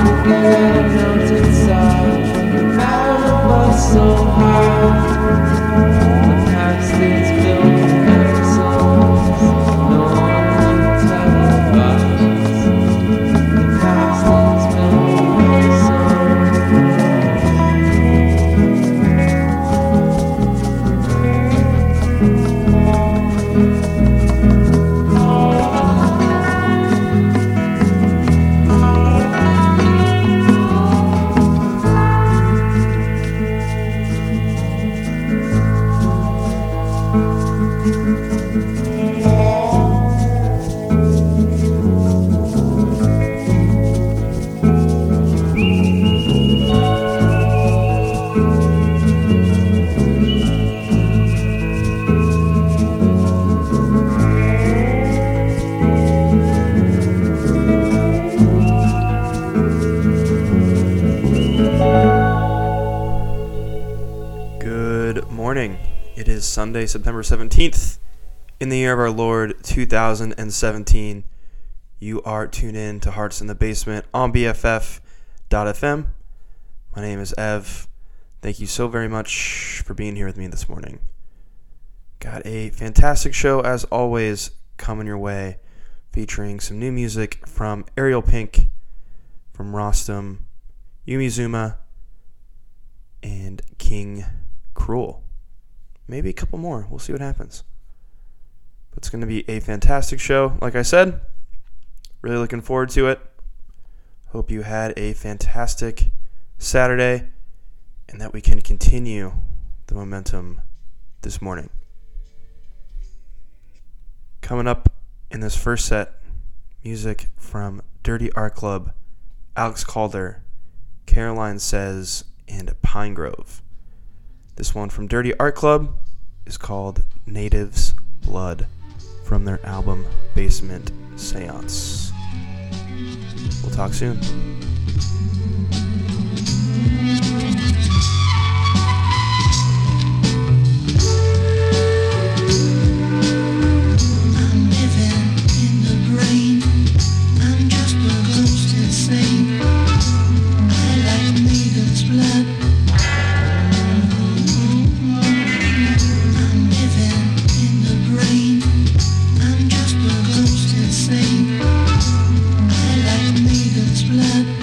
Sunday, September 17th, in the year of our Lord 2017. You are tuned in to Hearts in the Basement on BFF.fm. My name is Ev. Thank you so very much for being here with me this morning. Got a fantastic show, as always, coming your way, featuring some new music from Ariel Pink, from Rostam, Yumi Zuma, and King Cruel. Maybe a couple more. We'll see what happens. But it's going to be a fantastic show. Like I said, really looking forward to it. Hope you had a fantastic Saturday and that we can continue the momentum this morning. Coming up in this first set, music from Dirty Art Club, Alex Calder, Caroline Says, and Pine Grove. This one from Dirty Art Club is called Native's Blood from their album Basement Seance. We'll talk soon. I'm living in the brain. I'm just a ghost insane. I like Native's blood. Blood.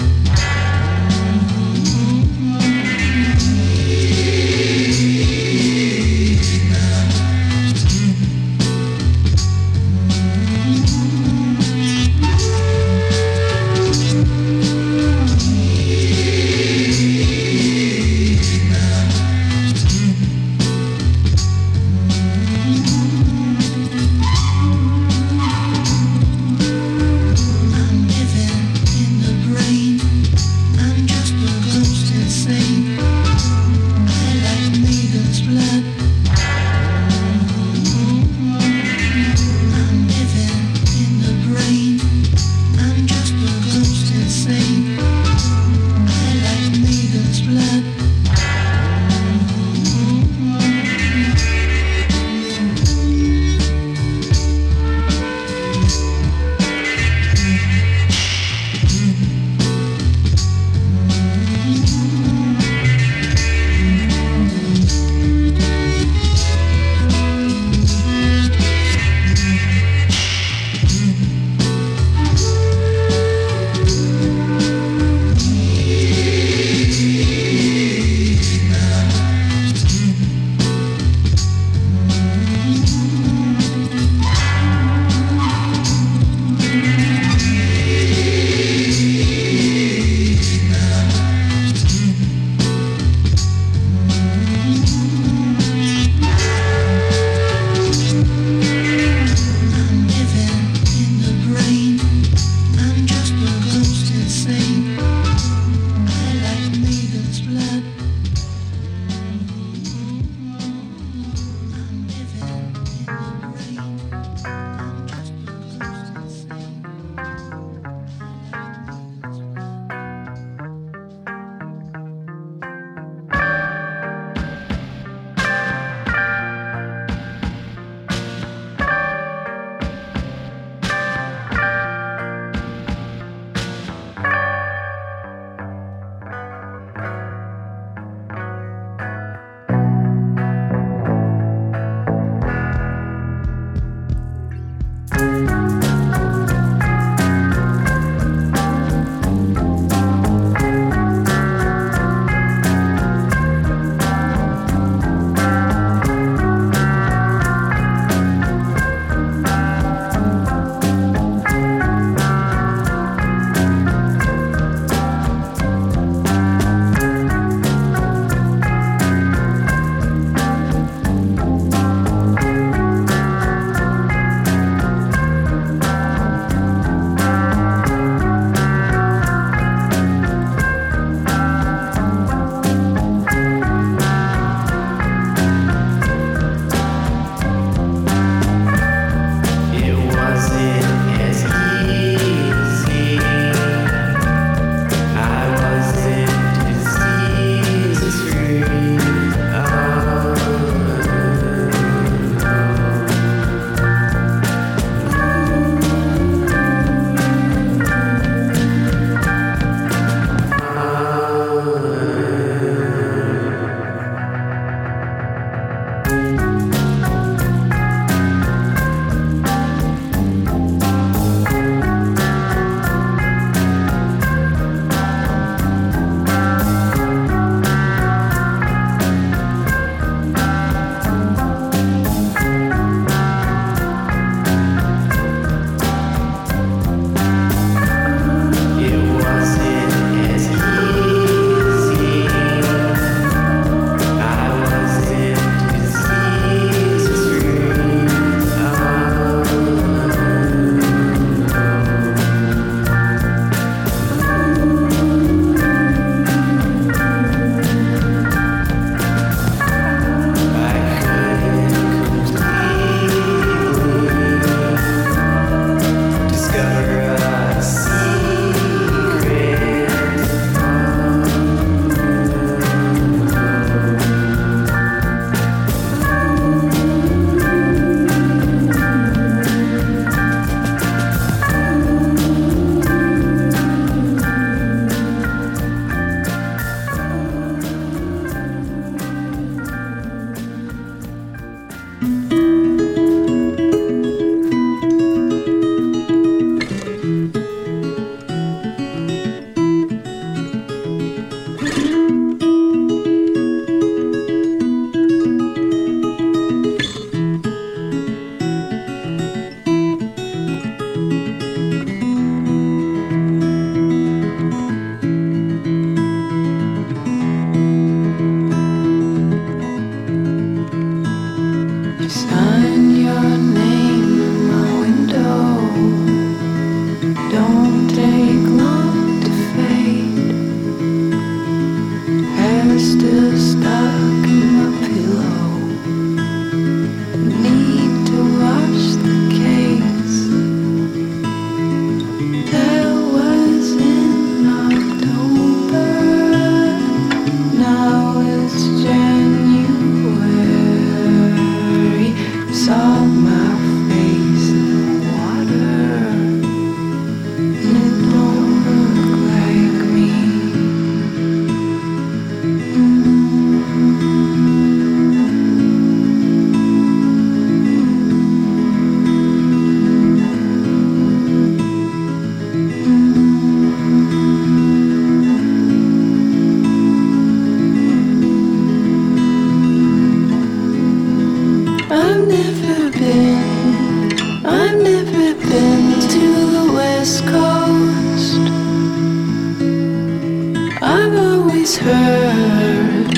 always heard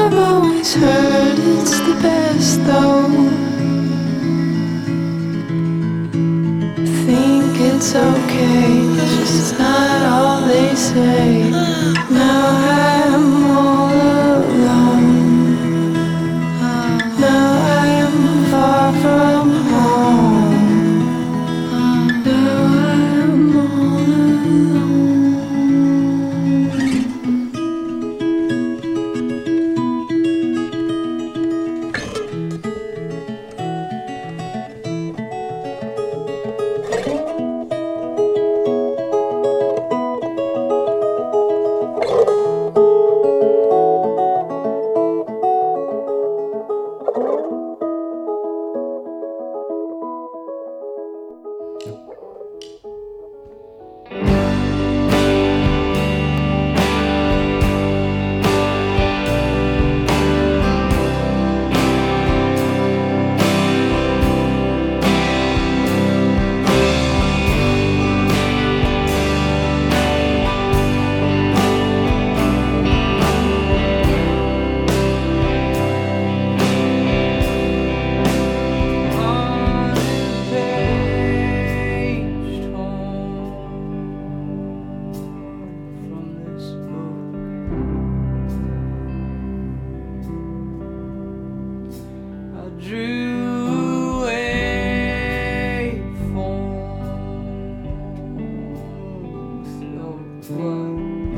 it's the best though. Think it's okay, just not all they say. Now I'm all alone. Now I'm far from home. Now I'm all alone. Drew a force of blood.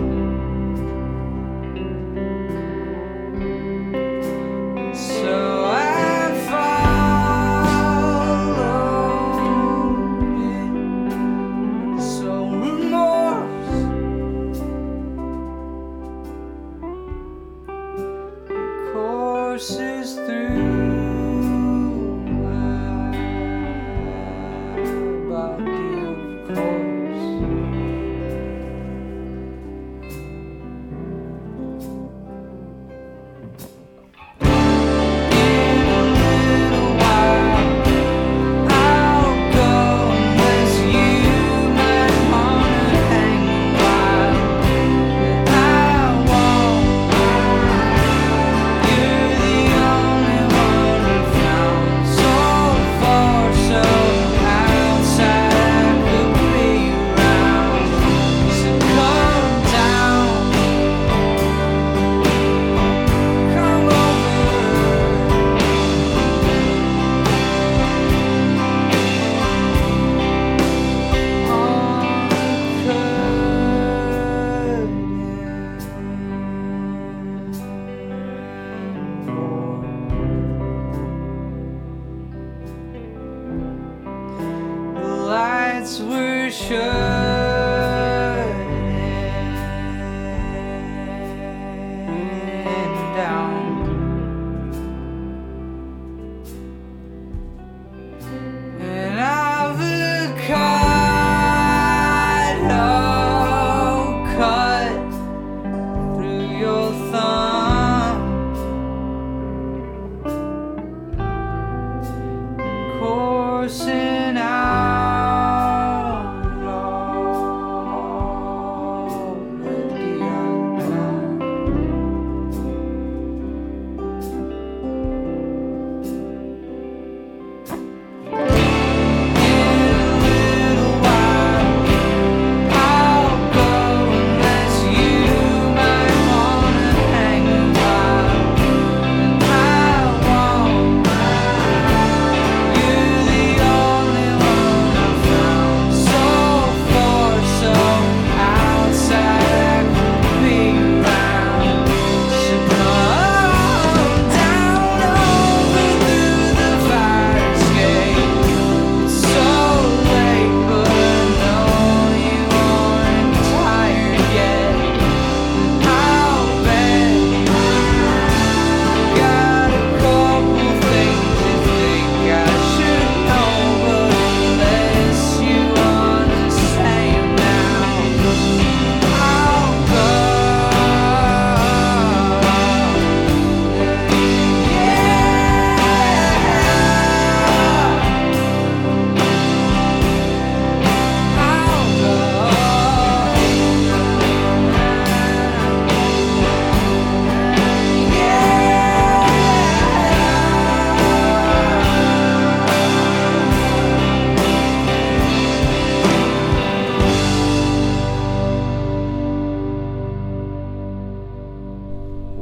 So I followed it. So remorse courses through body, of course. You're the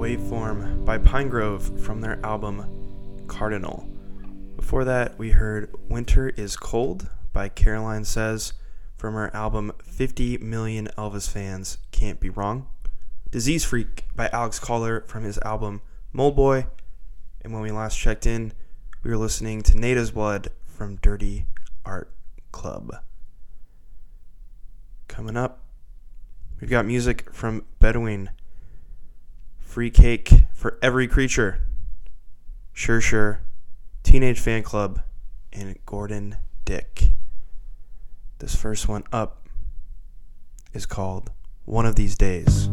Waveform by Pinegrove from their album Cardinal. Before that, we heard Winter is Cold by Caroline Says from her album 50 Million Elvis Fans Can't Be Wrong. Disease Freak by Alex Collar from his album Mold Boy. And when we last checked in, we were listening to Native's Blood from Dirty Art Club. Coming up, we've got music from Bedouin, Free Cake for Every Creature, Sure Sure, Teenage Fan Club, and Gordon Dick. This first one up is called One of These Days.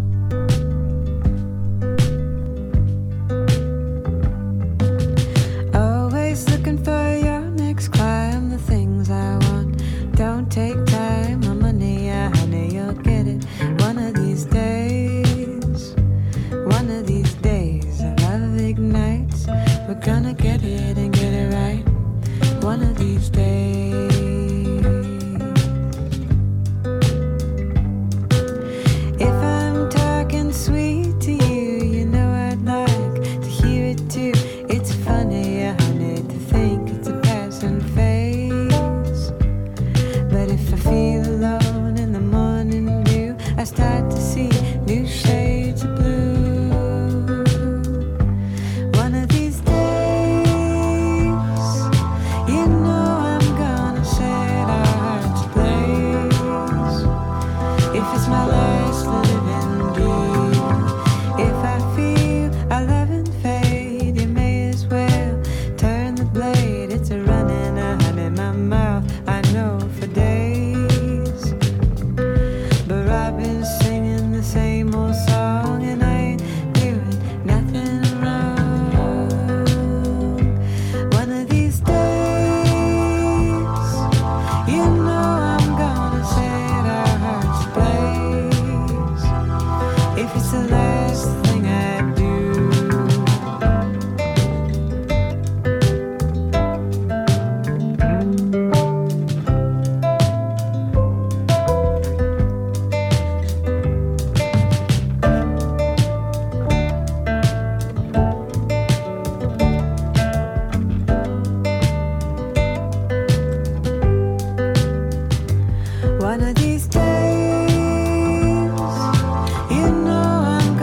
Always looking for your next climb, the things I want don't take time. My money, honey, you'll get it one of these days. One of these days, love ignites. We're gonna get it and get it right. One of these days. If I'm talking sweet to you, you know I'd like to hear it too. It's funny, honey, to think it's a passing phase. But if I feel alone in the morning dew, I start to see new shades of blue. One of these days, you know I'm gonna set our hearts ablaze. If it's my last living dream, if I feel our loving fade, you may as well turn the blade. It's a running on in my mouth, I know for days. But I've been singing the same old song, and I ain't doing nothing wrong. One of these days, you know I'm gonna set our hearts ablaze. If it's the last thing I do. One of these days, you know I'm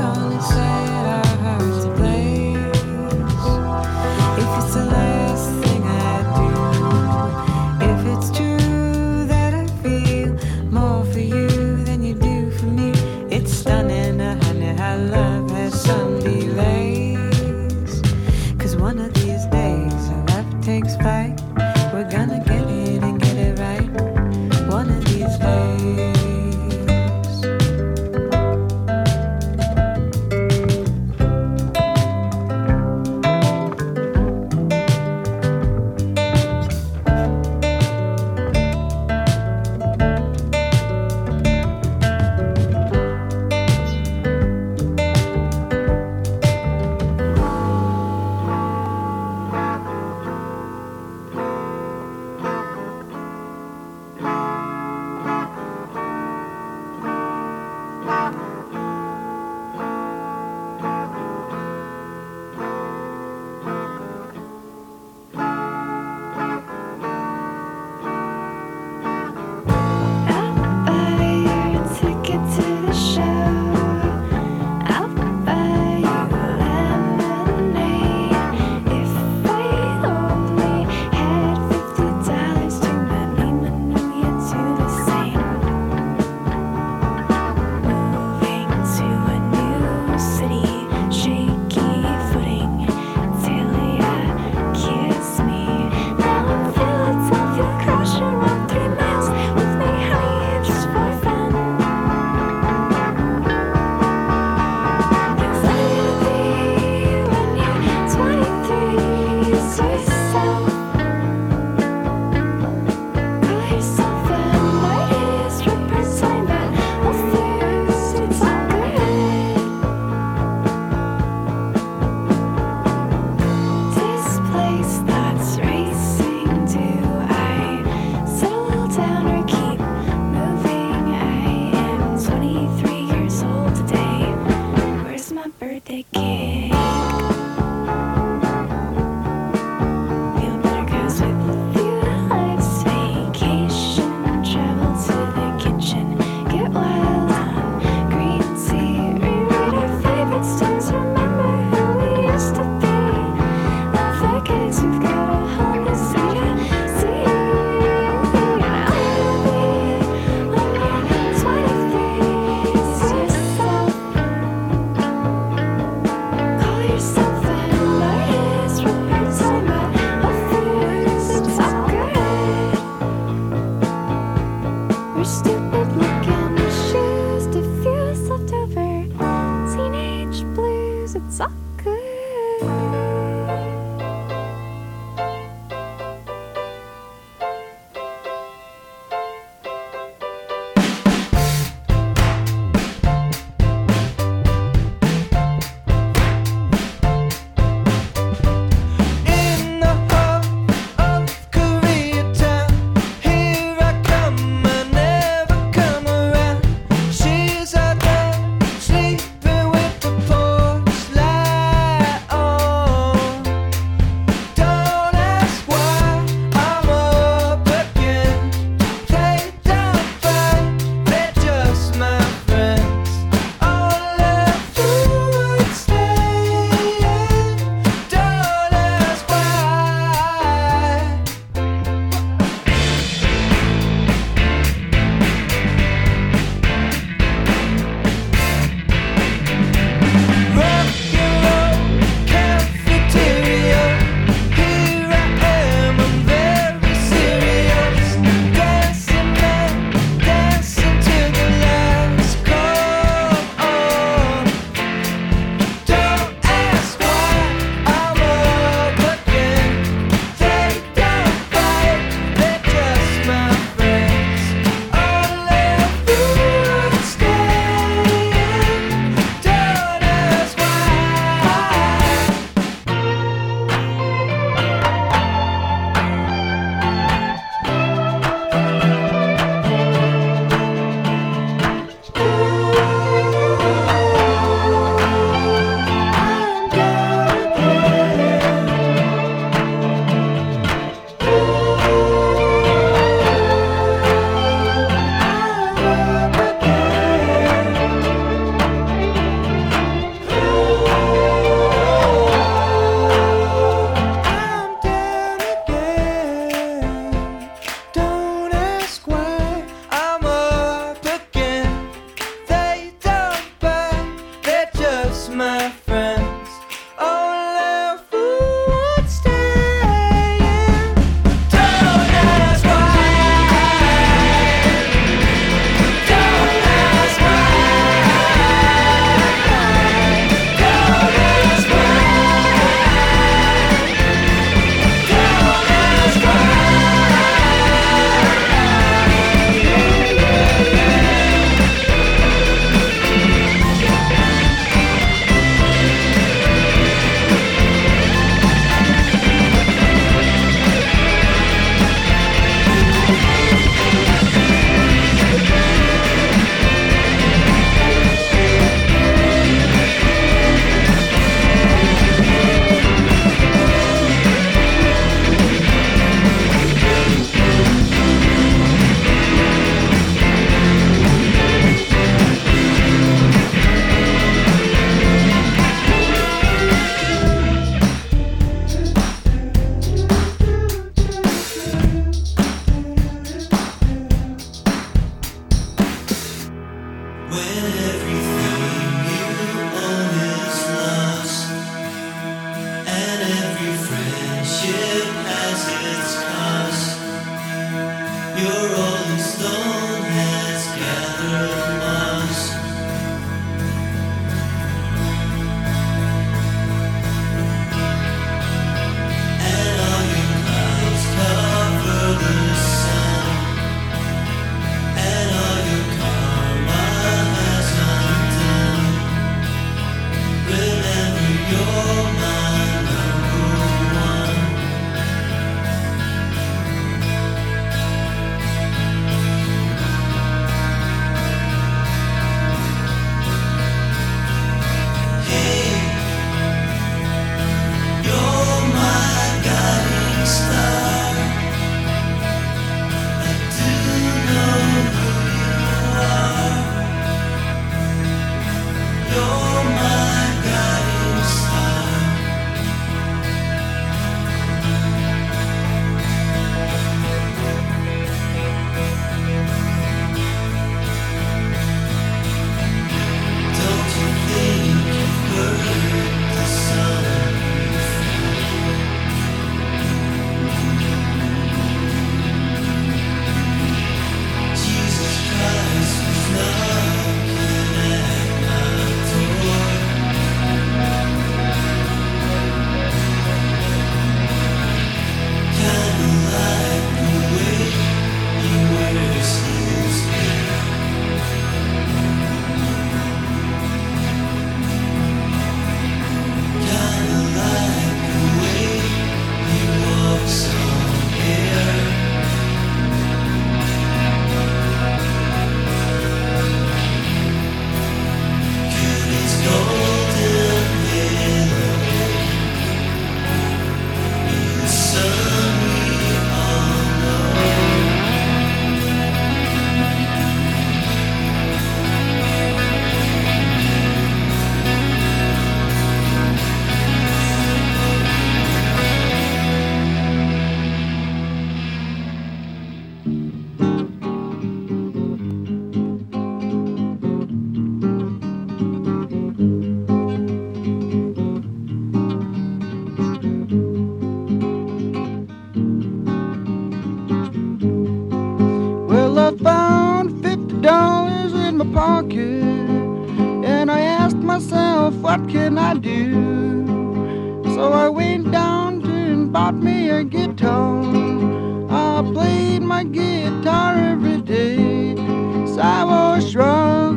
myself, what can I do? So I went down and bought me a guitar. I played my guitar every day. So I was rock.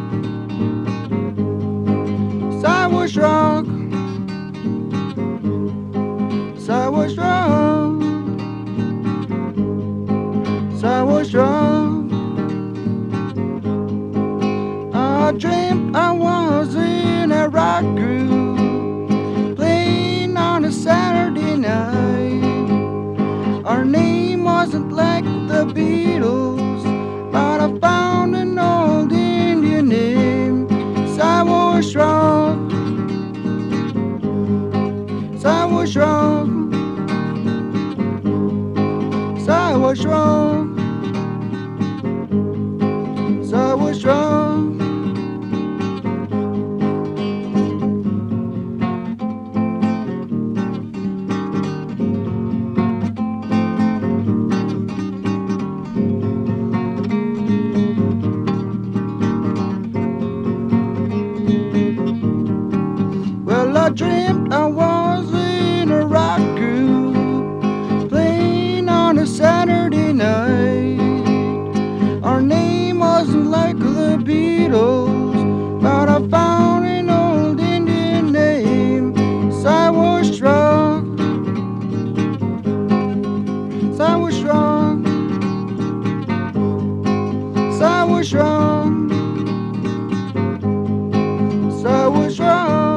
So I was rock. So I was rock. So I was rock. I dreamt I was in a rock group, playing on a Saturday night. Our name wasn't like the Beatles, but I found an old Indian name. Siwash Rock. Siwash Rock. Siwash Rock. Siwash Rock. I dreamt I was in a rock group, playing on a Saturday night. Our name wasn't like the Beatles, but I found an old Indian name. Siwash Rock. Siwash Rock. Siwash Rock. Siwash Rock.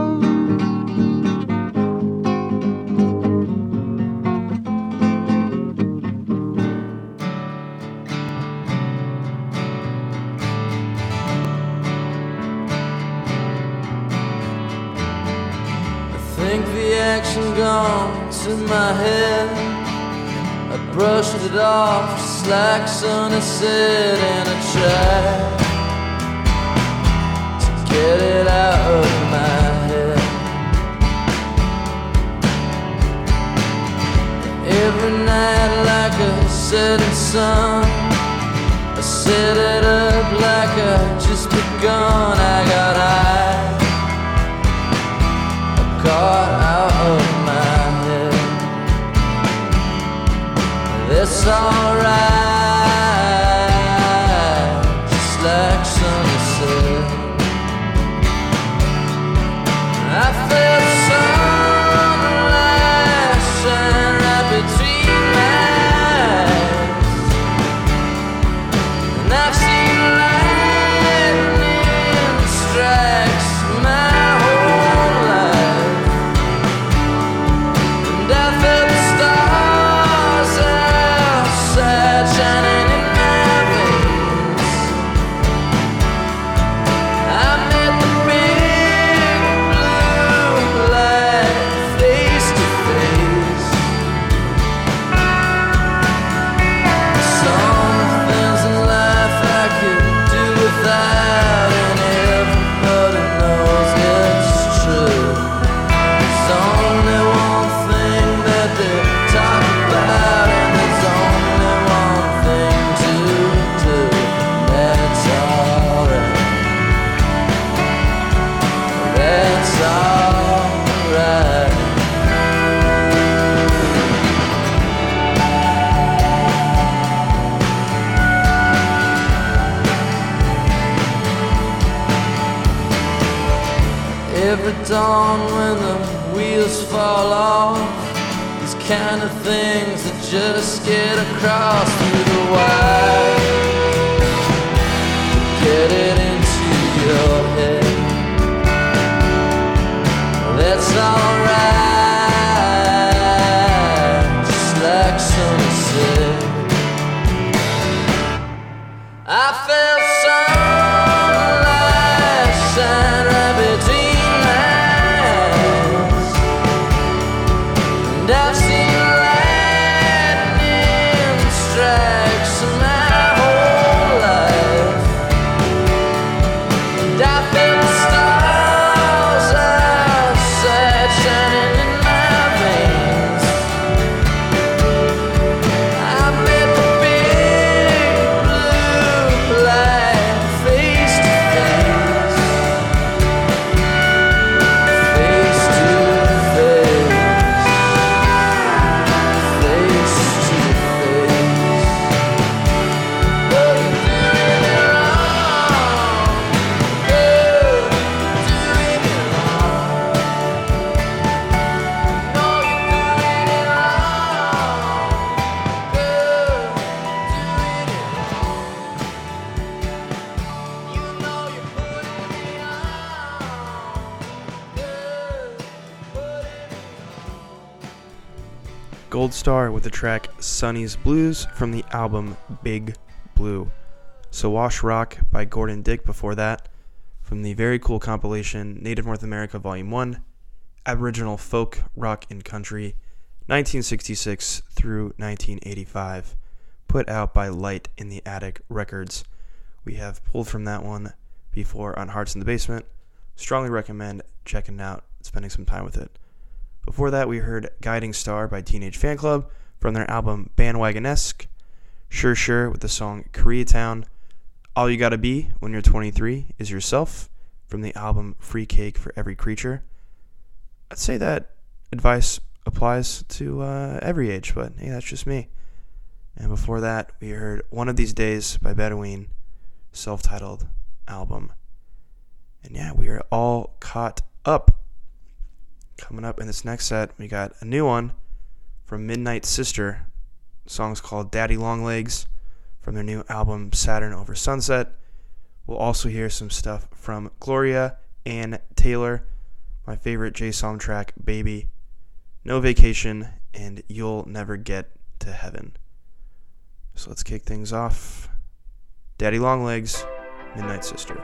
Think the action gone to my head. I brushed it off just like Sonny said, and I tried to get it out of my head. Every night like a setting sun, I set it up like I just begun. I got high, caught out of my head. That's alright, just like Sonny said. I felt sunlight shine right between my eyes, and I've seen lightning strikes my whole life. And I felt the stars outside shining in my veins. I met the big blue light face to face. Some things in life I could do without, and everybody knows it's true. There's only one thing that they talk about, and there's only one thing to do. That's alright. That's alright. Every dawn when the wheels fall off, these kind of things that just get across through the wire, get it into your head. That's alright, just like Sonny said. I felt sunlight shine right between my eyes, and I've seen lightning strikes my whole life. Gold Star with the track Sonny's Blues from the album Big Blue. Sawash Rock by Gordon Dick before that, from the very cool compilation Native North America Volume 1, Aboriginal Folk, Rock and Country, 1966 through 1985, put out by Light in the Attic Records. We have pulled from that one before on Hearts in the Basement. Strongly recommend checking it out, spending some time with it. Before that, we heard Guiding Star by Teenage Fan Club from their album Bandwagonesque, Sure Sure with the song Koreatown, All You Gotta Be When You're 23 Is Yourself from the album Free Cake for Every Creature. I'd say that advice applies to every age, but hey, that's just me. And before that, we heard One of These Days by Bedouin, self-titled album. And yeah, we are all caught up. Coming up in this next set, we got a new one from Midnight Sister. The song's called Daddy Longlegs from their new album Saturn Over Sunset. We'll also hear some stuff from Gloria Ann Taylor, my favorite J-Som track, Baby, No Vacation, and You'll Never Get to Heaven. So let's kick things off. Daddy Longlegs, Midnight Sister.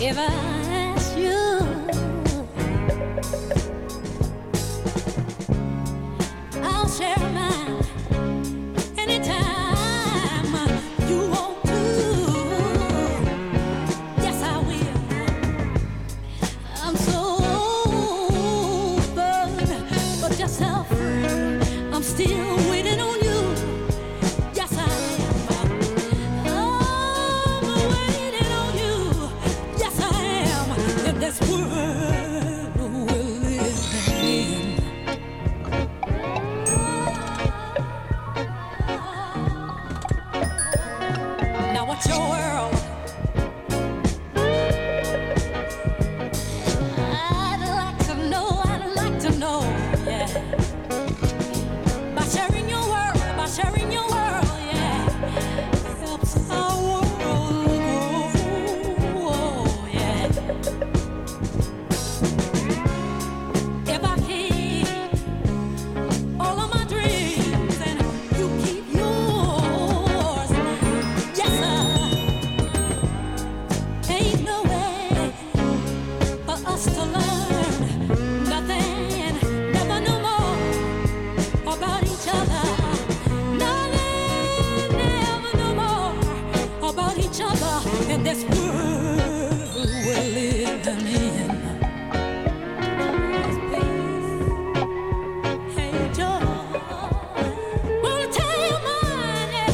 If I ask you, I'll share mine anytime you want to. Yes, I will. I'm so open, but just how free. I'm still waiting on you. Yes, I am. I'm waiting on you. Yes, I am. In this world we're living in. Now what's your world? I'd like to know, yeah. By sharing your world, yeah, helps our world grow, yeah. If I keep all of my dreams and you keep yours, yes sir, ain't no way for us to learn nothing, never no more about each other. Nothing, never no more about each other in this world we're living in. Hey, Joe, wanna tell you mine, yeah.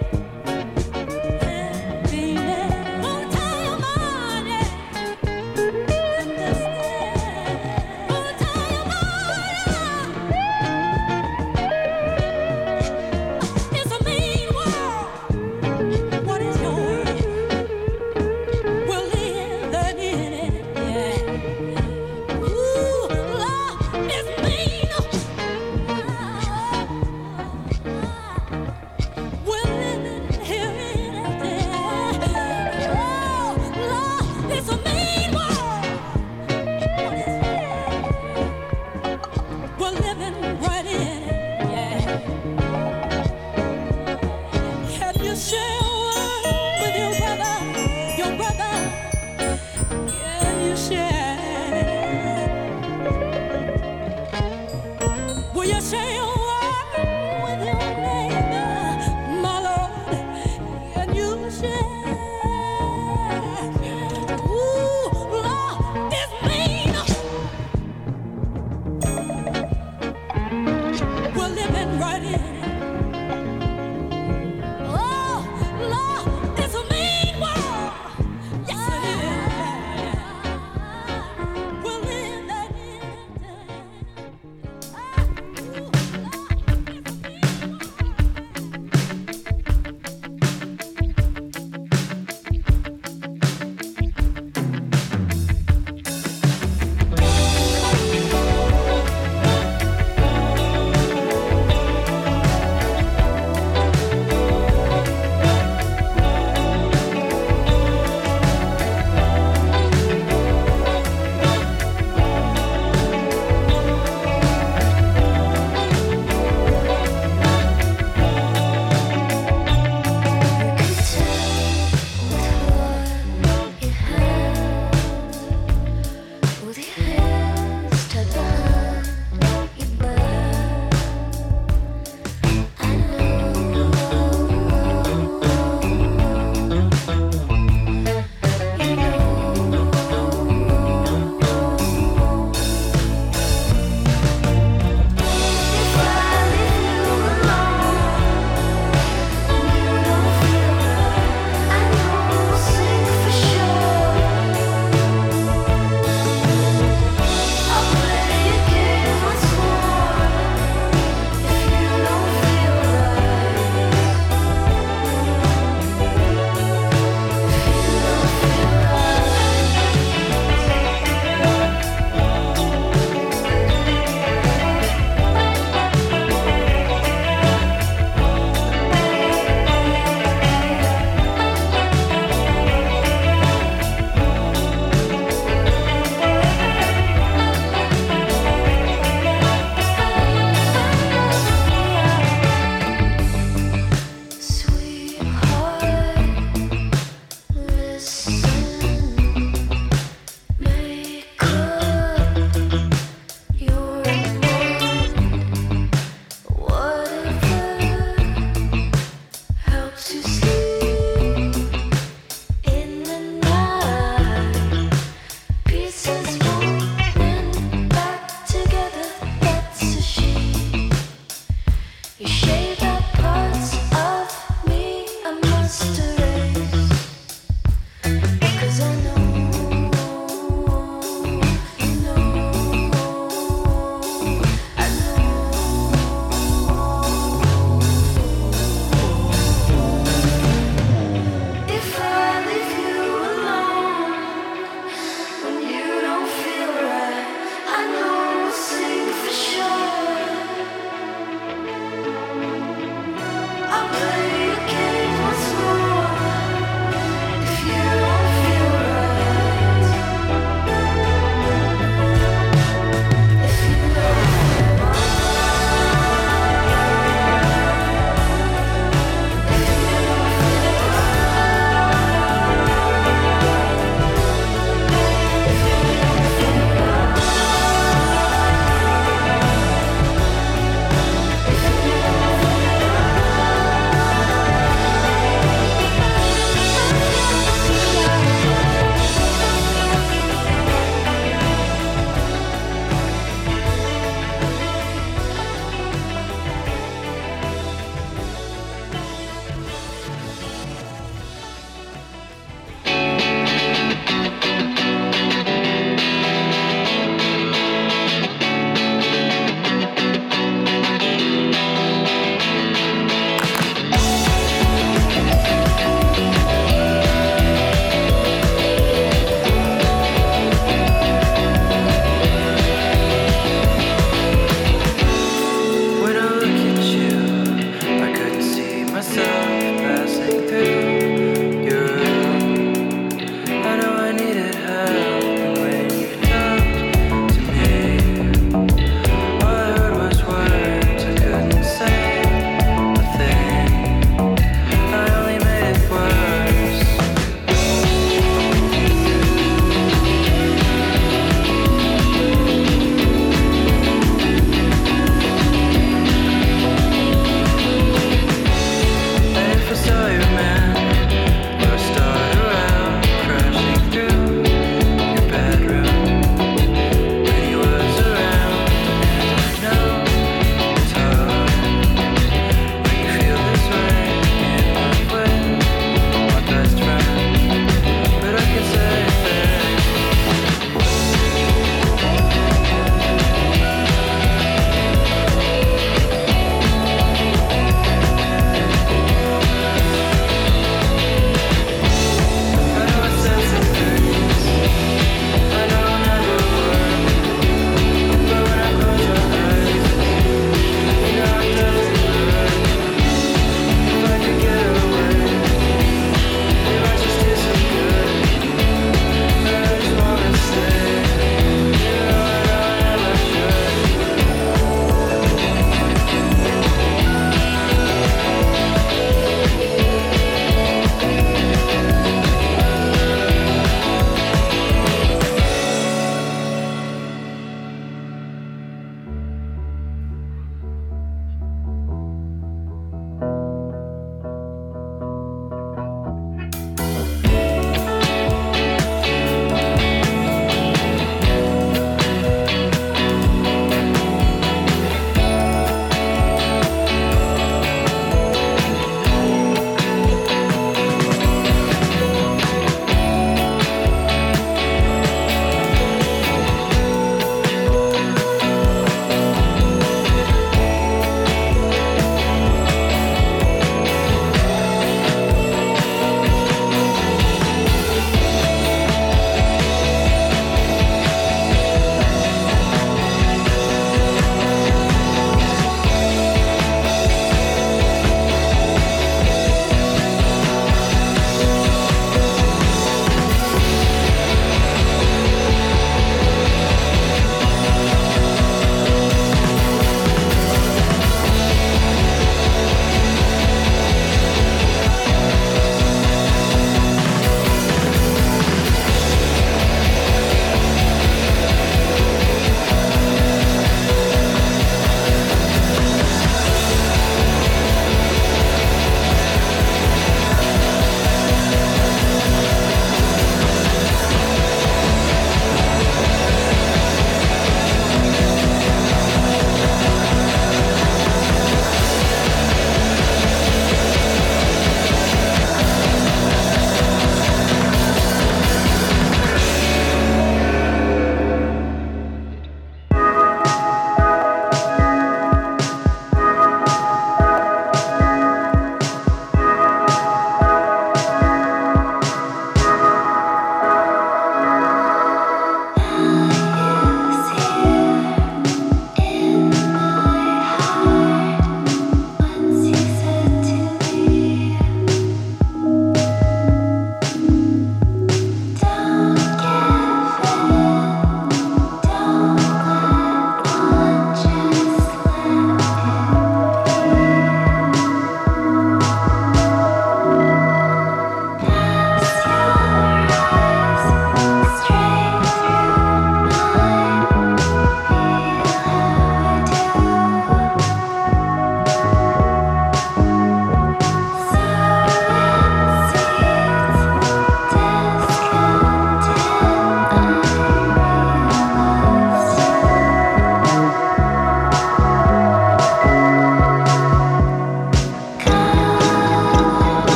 Hey, baby, wanna tell you mine, yeah. Understand, wanna tell you mine, yeah. It's a mean world. What is your word?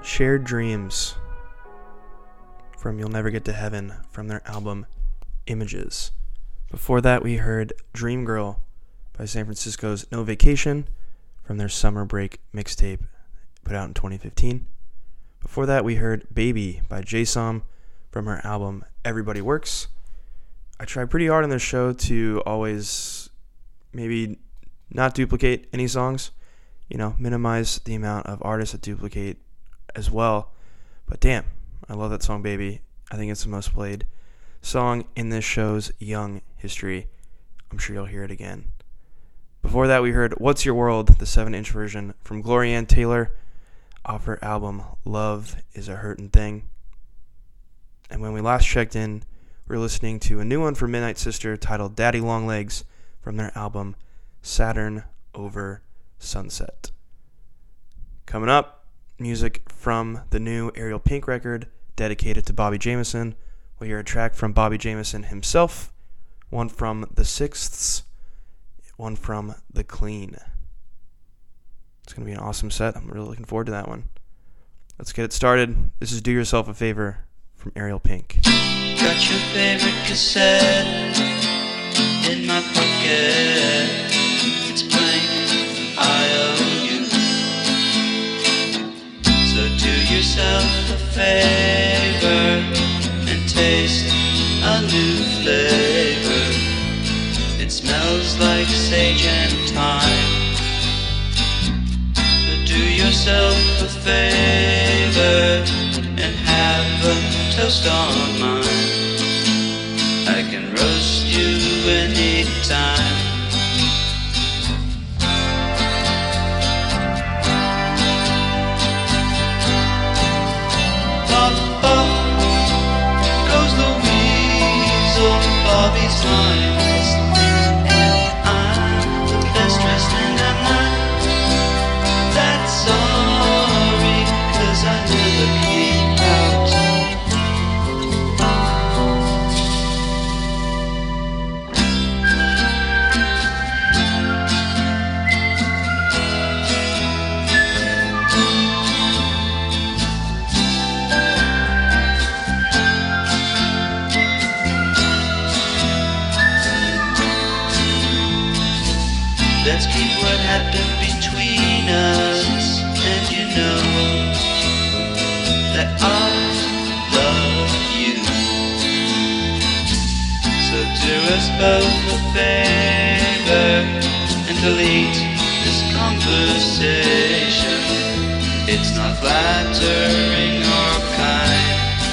Shared Dreams from You'll Never Get to Heaven from their album Images. Before that, we heard Dream Girl by San Francisco's No Vacation from their Summer Break mixtape put out in 2015. Before that, we heard Baby by J-Som from her album Everybody Works. I try pretty hard on this show to always maybe not duplicate any songs, minimize the amount of artists that duplicate as well. But damn, I love that song, Baby. I think it's the most played song in this show's young history. I'm sure you'll hear it again. Before that, we heard What's Your World, the 7-inch version from Glorianne Taylor off her album Love Is a Hurtin' Thing. And when we last checked in, we were listening to a new one from Midnight Sister titled Daddy Longlegs from their album Saturn Over Sunset. Coming up, music from the new Ariel Pink record dedicated to Bobby Jameson. We'll hear a track from Bobby Jameson himself, one from The Sixths, one from The Clean. It's going to be an awesome set. I'm really looking forward to that one. Let's get it started. This is Do Yourself a Favor from Ariel Pink. Got your favorite cassette in my pocket. It's playing I owe you. So do yourself a favor and taste a new flavor. It smells like sage and thyme. So do yourself a favor and have a toast on mine. I can roast you anytime. Pop, pop, goes the weasel, Bobby's mine. And I'm the best dressed and I'm not that sorry, 'cause I never came out. Let's keep what happened between us, and you know that I love you. So do us both a favor and delete this conversation. It's not flattering or kind.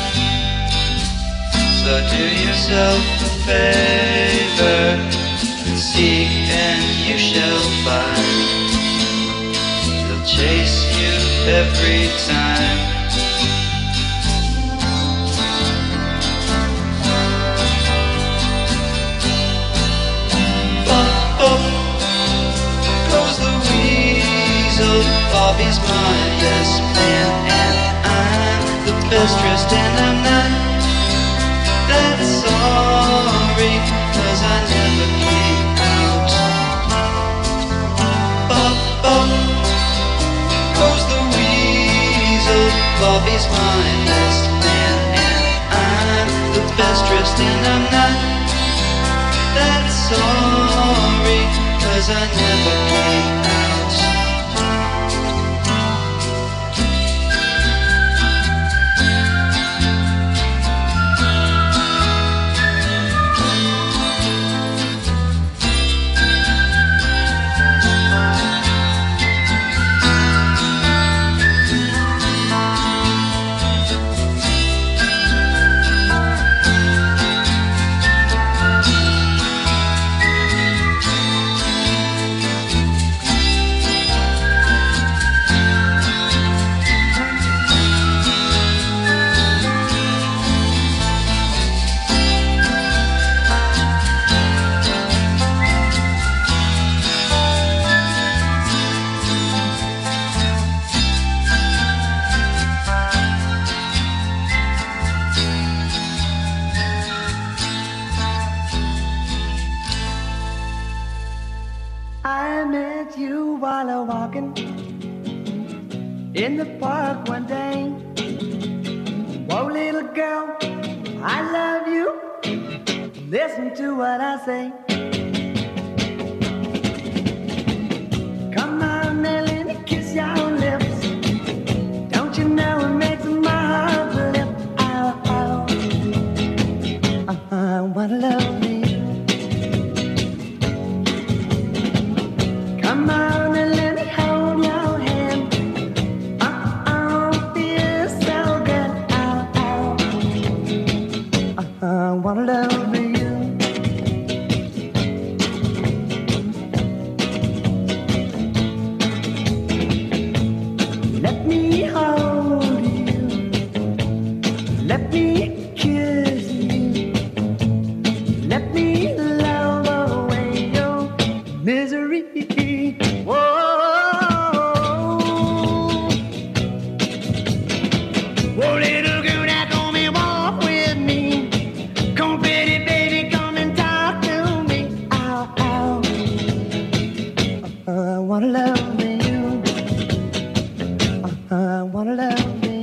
So do yourself a favor. Seek and you shall find. They'll chase you every time. Bop, bop, goes the weasel, Bobby's mine, yes man, and I'm the best dressed and I'm not that sorry, 'cause I never came out. Bop, bop, goes the weasel, Bobby's mine, best man, and I'm the best dressed and I'm not that sorry, 'cause I never came out. I met you while I walking in the park one day. girl, I love you. Listen to what I say. Come on, Melanie, kiss your lips. Don't you know it makes my heart flip? Ow, ow. I wanna love you. Come on, Melanie, hold your hand. Feels so good. Ow, ow. I wanna love you. Let me hold you. Let me kiss you. Let me love away your misery. Whoa. Whoa, little girl, now come and walk with me. Come, pretty baby, come and talk to me. Ow, ow. I wanna love you. I wanna love you.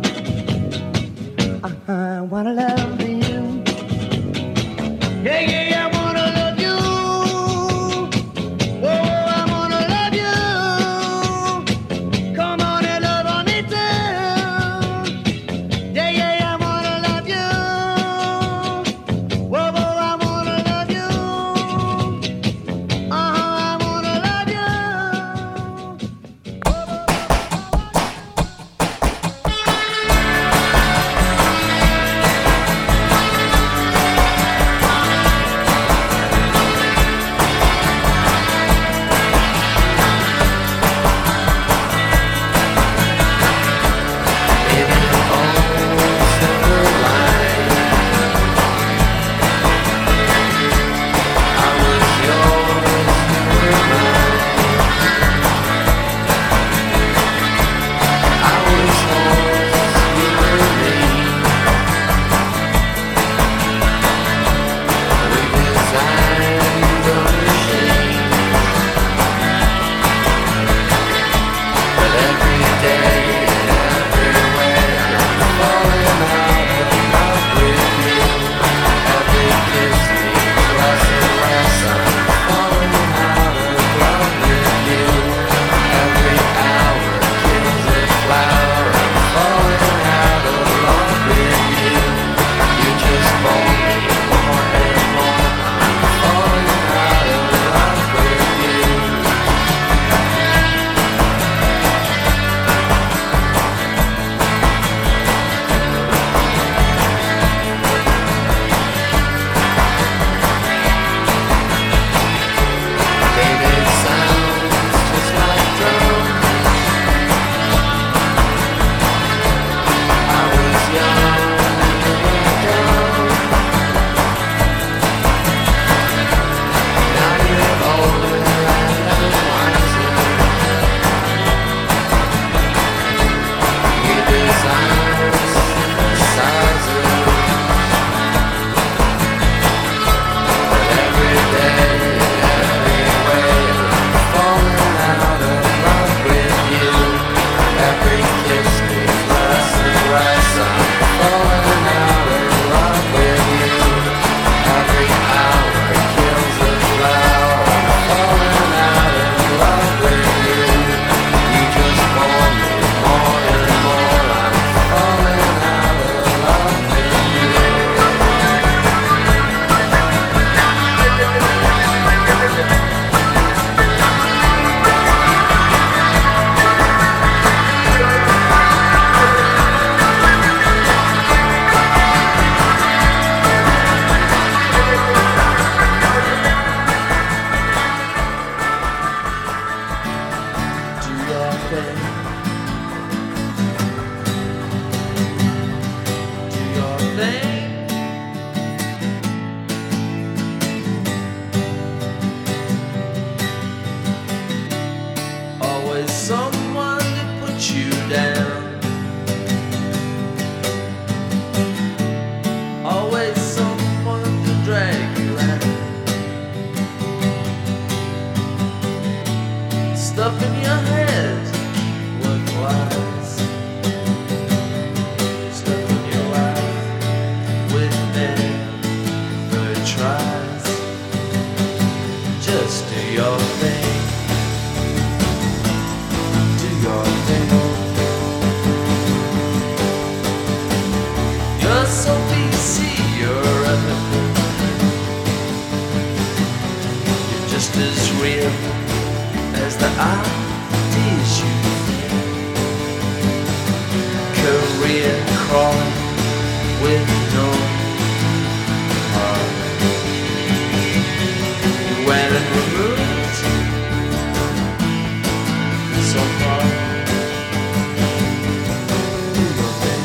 I wanna love you. Yeah, yeah, yeah, I wanna love you. Oh, I wanna love you. Come on and love on me too. Yeah, yeah, yeah, I wanna love you. Whoa, whoa, I wanna love you. I wanna love you. Just do your thing. Do your thing. You're so PC, you're ethical. You're just as real as the ideas you feel. Career crawling with no heart. You went and removed so far. Do your thing.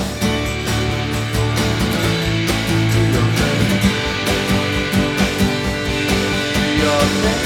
Do your thing. Do your thing.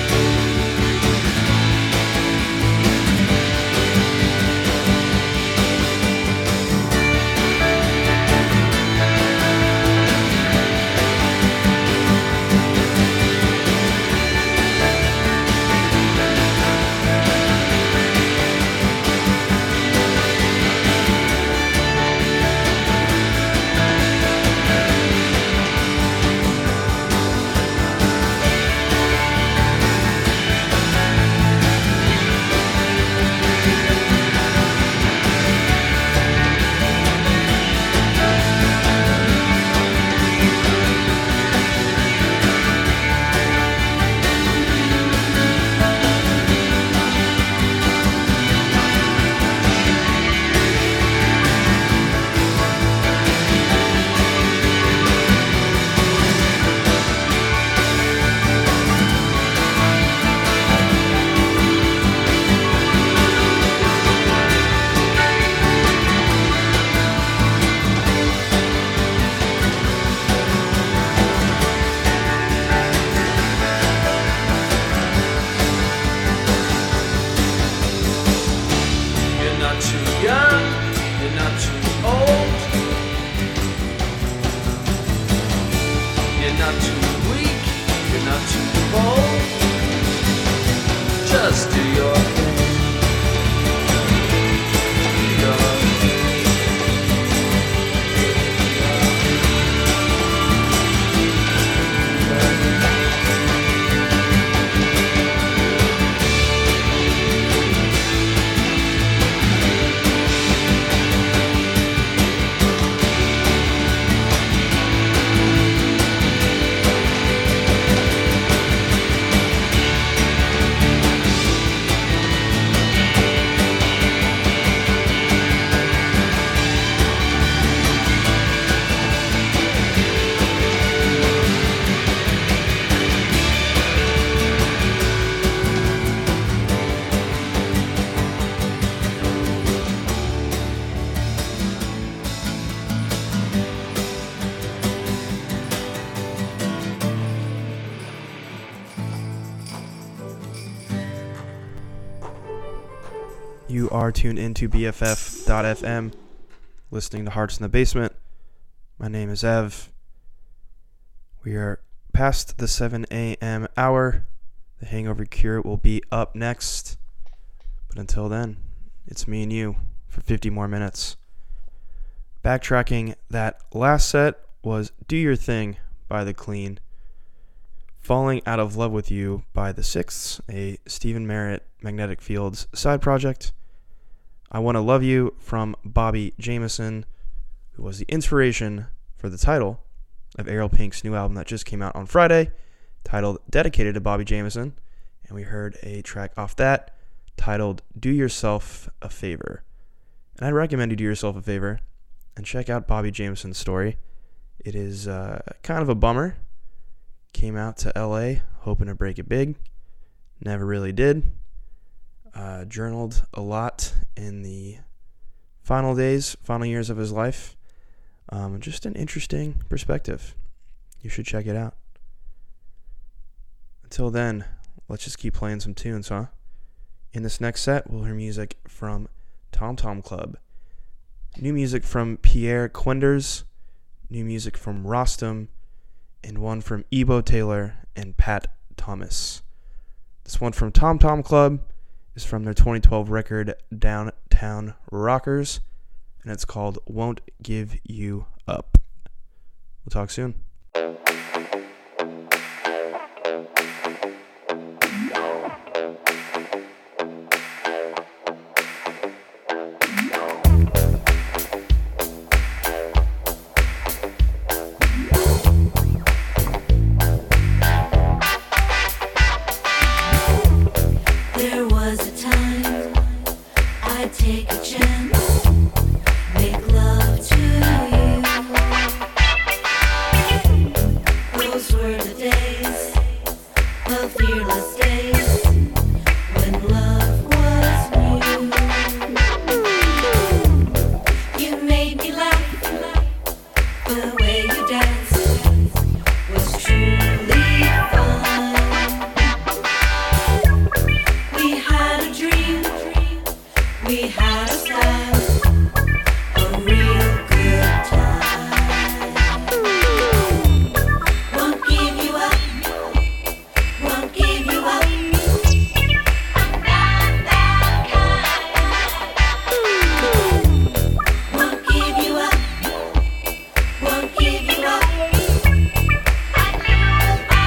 You're not too young, you're not too old. You're not too weak, you're not too bold. Just do your thing. Do your thing. You are tuned into BFF.FM, listening to Hearts in the Basement. My name is Ev. We are past the 7 a.m. hour. The Hangover Cure will be up next. But until then, it's me and you for 50 more minutes. Backtracking, that last set was Do Your Thing by The Clean. Falling Out of Love With You by The Sixths, a Stephen Merritt Magnetic Fields side project. I Want to Love You from Bobby Jameson, who was the inspiration for the title of Ariel Pink's new album that just came out on Friday, titled Dedicated to Bobby Jameson. And we heard a track off that titled Do Yourself a Favor. And I'd recommend you do yourself a favor and check out Bobby Jameson's story. It is kind of a bummer. Came out to LA hoping to break it big. Never really did. Journaled a lot in the final years of his life. Just an interesting perspective. You should check it out. Until then, let's just keep playing some tunes, huh? In this next set, we'll hear music from Tom Tom Club. New music from Pierre Quenders. New music from Rostam. And one from Ebo Taylor and Pat Thomas. This one from Tom Tom Club is from their 2012 record Downtown Rockers, and it's called Won't Give You Up. We'll talk soon. were the days, the fearless days, when love was new. You made me laugh, the way you danced was truly fun. We had a dream, we had a style, a real good time. Won't give you up, won't give you up. I'm not that kind. Won't give you up, won't give you up. I lose my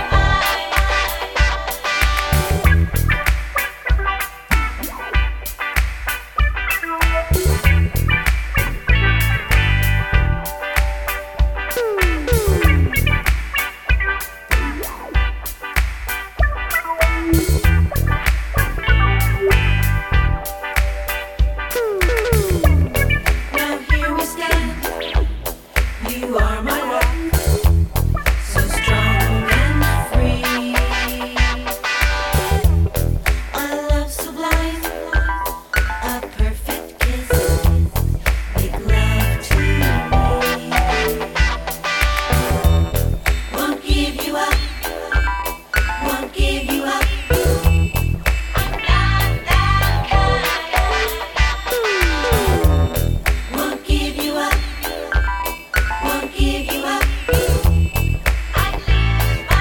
Now here we stand, you are my rock, so strong and free. A love sublime, a perfect kiss, make love to me. Won't give you up, won't give you up. I'm not that kind. Won't give you up, won't give you up. I lose my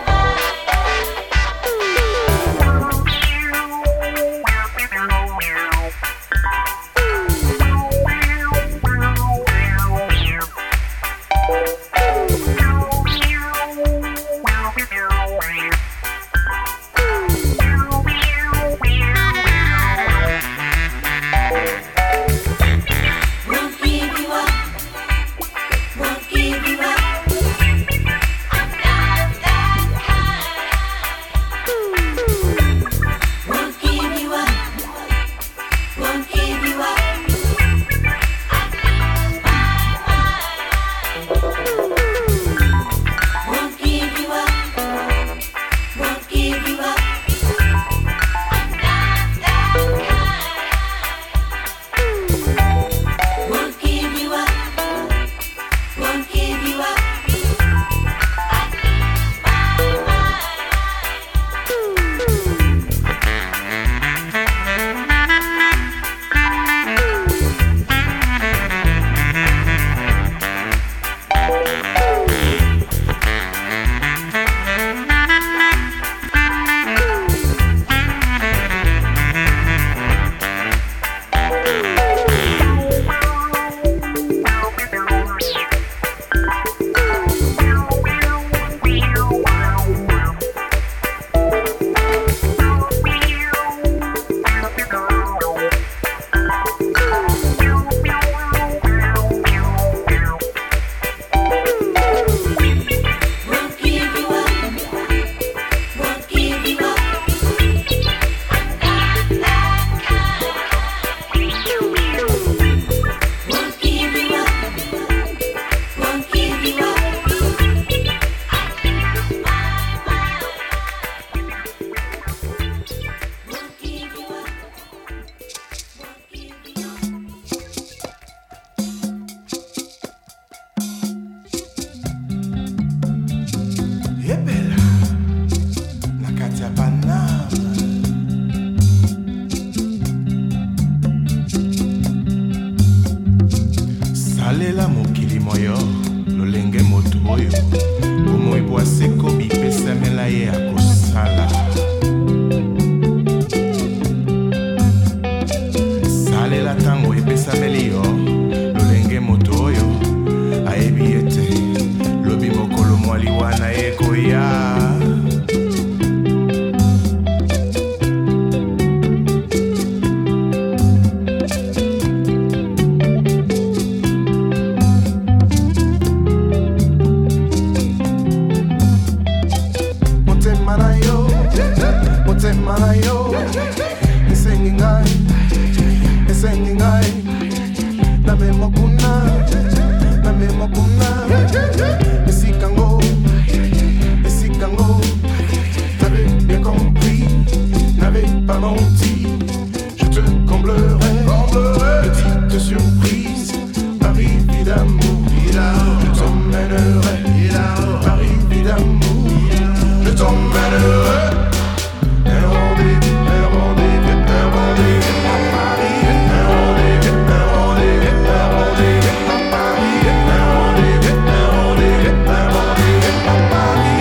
Won't give you up, won't give you up. I'm not that kind. Won't give you up, won't give you up. I lose my mind. Won't give you up, won't give you up. I'm not that kind. Won't give you up, won't give you up. I lose my Won't give you up, won't give you up. I'm not that kind. Won't give you up, won't give you up. I lose my mind. Won't give you up, won't give you up. E bella, la Katia Panama. Salela mokili moyo, lolenge moto oyo. Bomoi bwaseko bipesamela ye akosala. Salela tango epesameli yo, lolenge moto oyo. Ayebi ete, lobi mokolo mwali wana ekoya. Motema na yo, motema na yo. Esengi ngai, esengi ngai. Na memo kuna, na memo kuna. Esikango, t'emmène heureux. Un rendez-vous à Paris. Un rendez-vous à Paris. Un rendez-vous à Paris.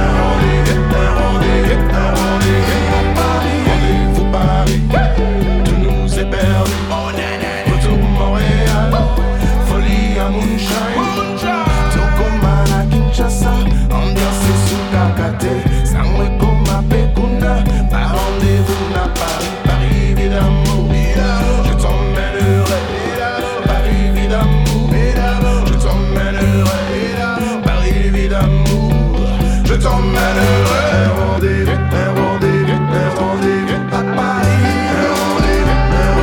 Rendez-vous Paris. Tout nous est perdu. Retour Montréal. Folie à Moonshine. Tokomana Kinshasa. Ambiance sous Kakate. Sangwe Koma Pekunda. Par rendez-vous à Paris. Paris vie d'amour. Je t'emmènerai. Paris vie d'amour. Je t'emmènerai. Paris vie d'amour. Je t'emmènerai. Un rendez-vous à Paris. Un rendez-vous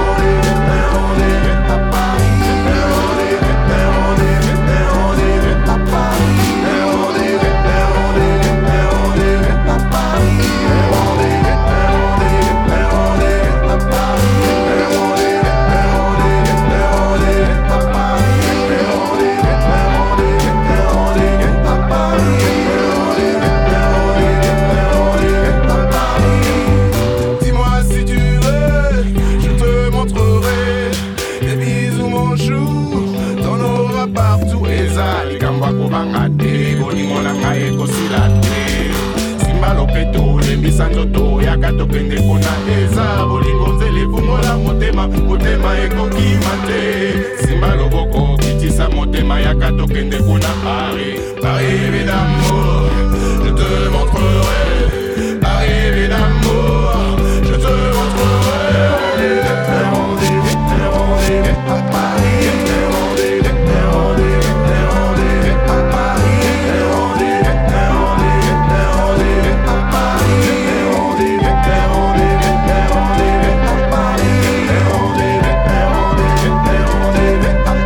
à Paris. Un rendez-vous à Paris. Un rendez-vous à Paris. Un rendez-vous à Paris. Dis-moi si tu veux, je te montrerai des bisous mon chou. T'en auras partout. Eza likamba kubanga te bolingo na ngai ekosila te. Simba lopeto lembisa nzoto yaka tokende kuna. Eza bolingo nzela efungola motema ekokima te. Simba loboko kitisa motema yaka tokende kuna. Paris vie d'amour, je te montrerai. Paris vie d'amour, je te montrerai. Un rendez-vous à Paris. Un rendez-vous à Paris. Un rendez-vous à Paris. Un rendez-vous à Paris. Un rendez-vous à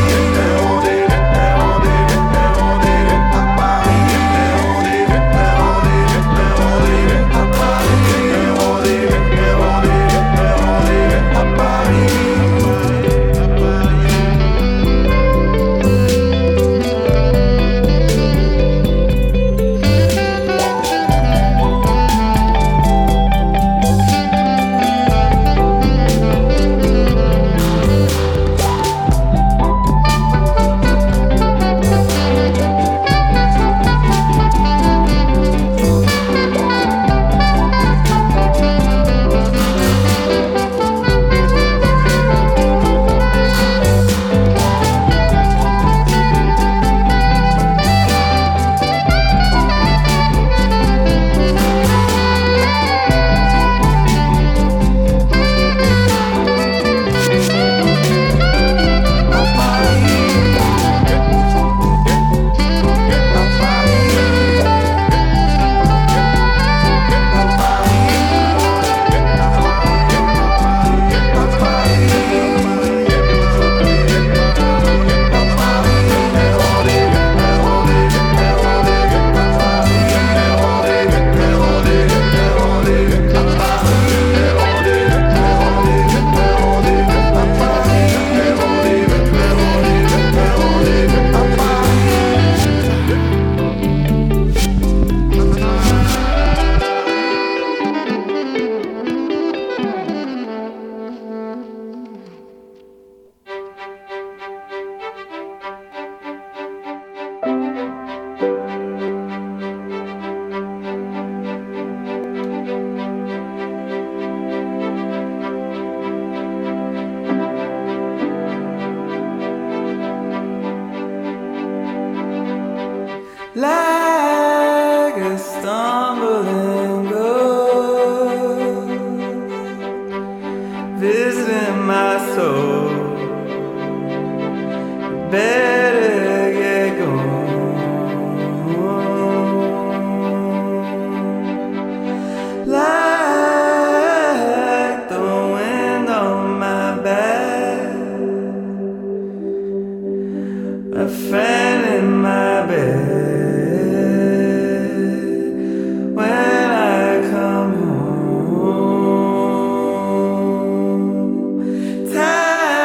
like a stumbling ghost, visiting my soul. Better get going, like the wind on my back, a fan in my bed. Time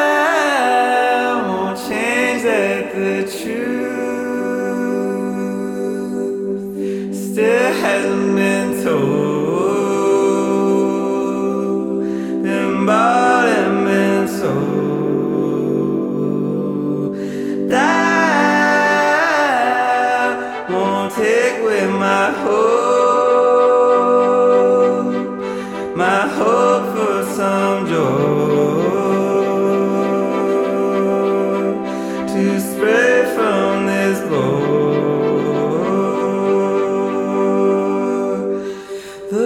that hasn't been told, been bought and been sold. That won't take away my hope for some joy to spray from this bowl. The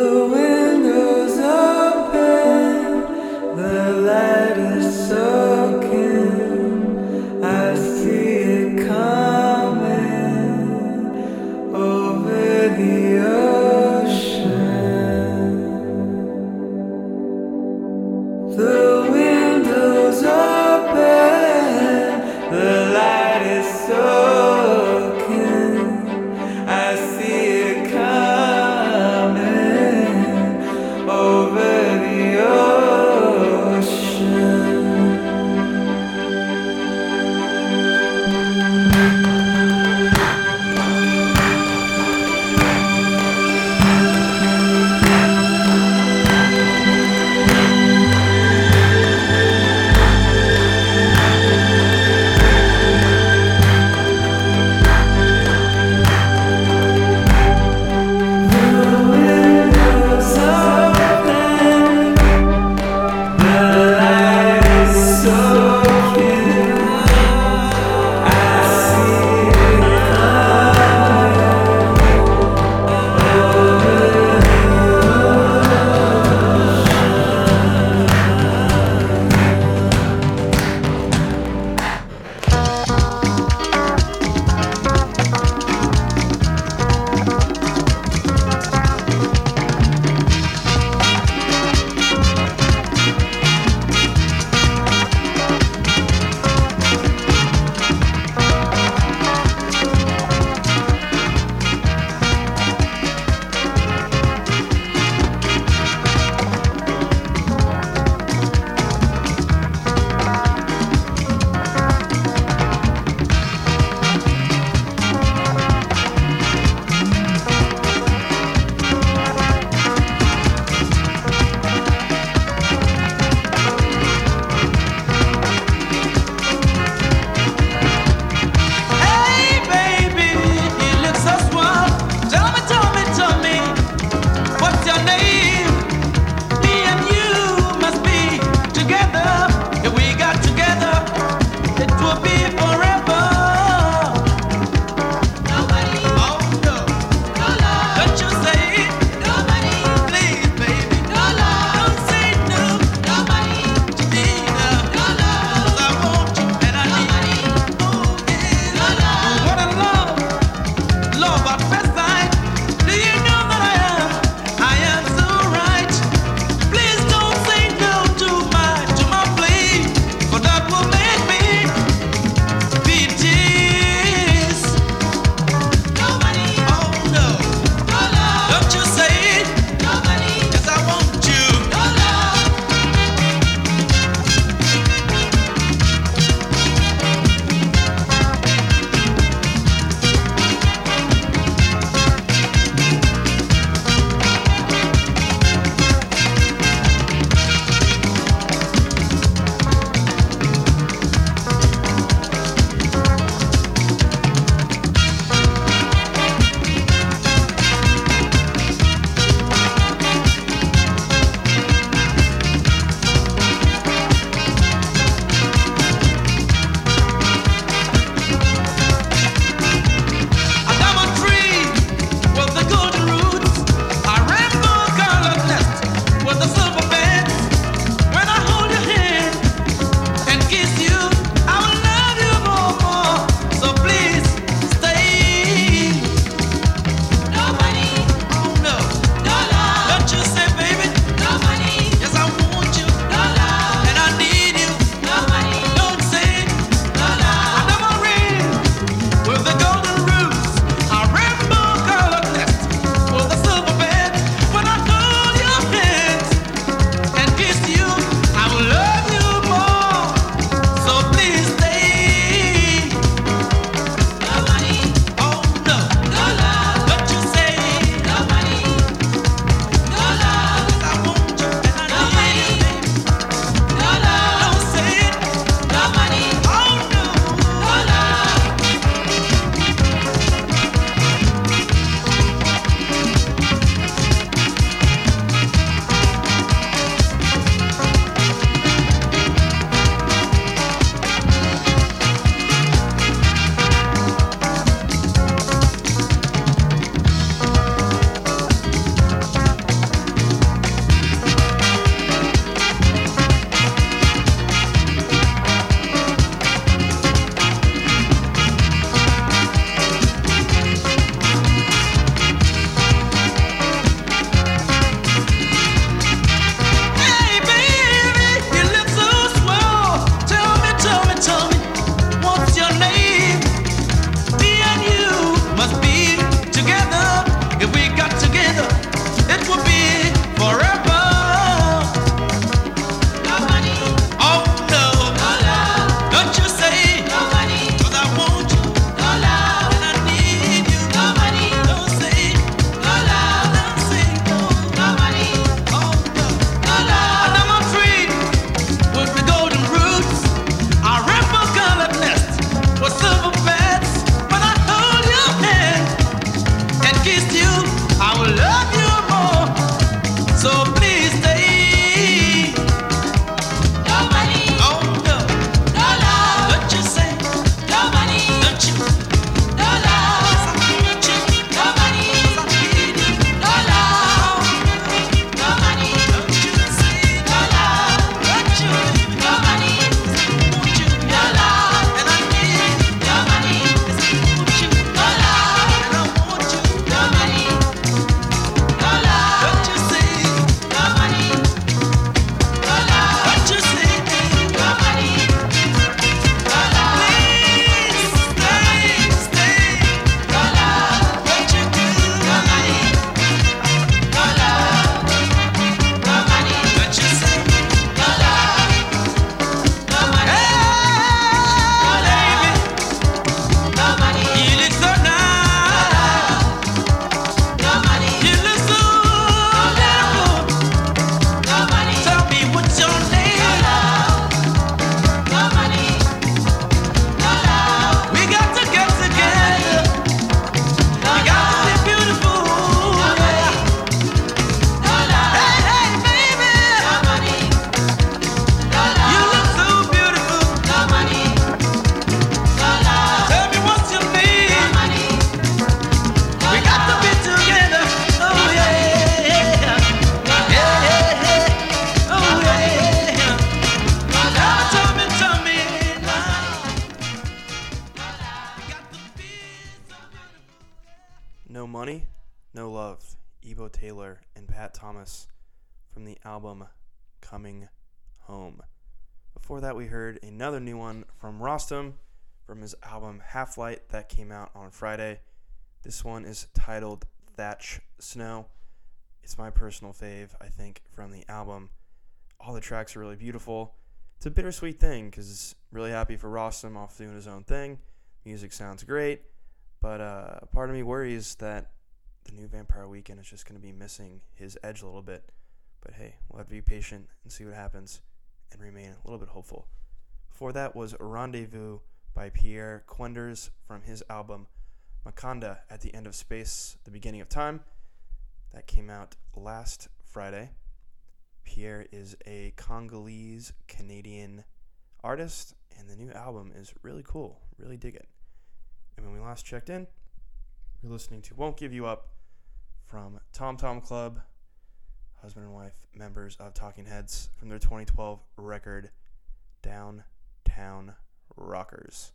Ebo Taylor and Pat Thomas from the album Coming Home. Before that, we heard another new one from Rostam from his album Half-Light that came out on Friday. This one is titled Thatch Snow. It's my personal fave, I think, from the album. All the tracks are really beautiful. It's a bittersweet thing because really happy for Rostam off doing his own thing. Music sounds great, but part of me worries that the new Vampire Weekend is just going to be missing his edge a little bit. But hey, we'll have to be patient and see what happens and remain a little bit hopeful. Before that was Rendezvous by Pierre Quenders from his album Makanda at the End of Space, the Beginning of Time. That came out last Friday. Pierre is a Congolese-Canadian artist, and the new album is really cool. Really dig it. And when we last checked in, you're listening to Won't Give You Up from Tom Tom Club, husband and wife members of Talking Heads, from their 2012 record, Downtown Rockers.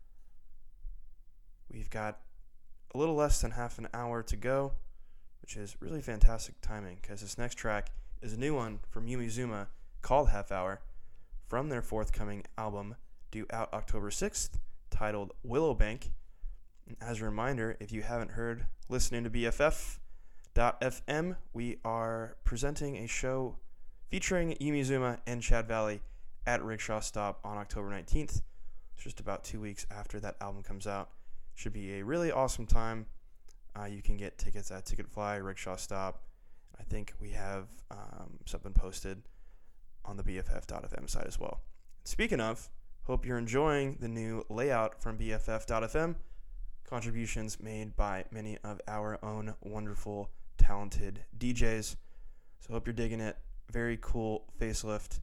We've got a little less than half an hour to go, which is really fantastic timing because this next track is a new one from Yumi Zuma called Half Hour from their forthcoming album due out October 6th titled Willowbank. And as a reminder, if you haven't heard listening to BFF.FM, we are presenting a show featuring Yumi Zuma and Chad Valley at Rickshaw Stop on October 19th. It's just about 2 weeks after that album comes out. Should be a really awesome time. You can get tickets at Ticketfly, Rickshaw Stop. I think we have something posted on the BFF.FM site as well. Speaking of, hope you're enjoying the new layout from BFF.FM. Contributions made by many of our own wonderful, talented DJs. So hope you're digging it. Very cool facelift.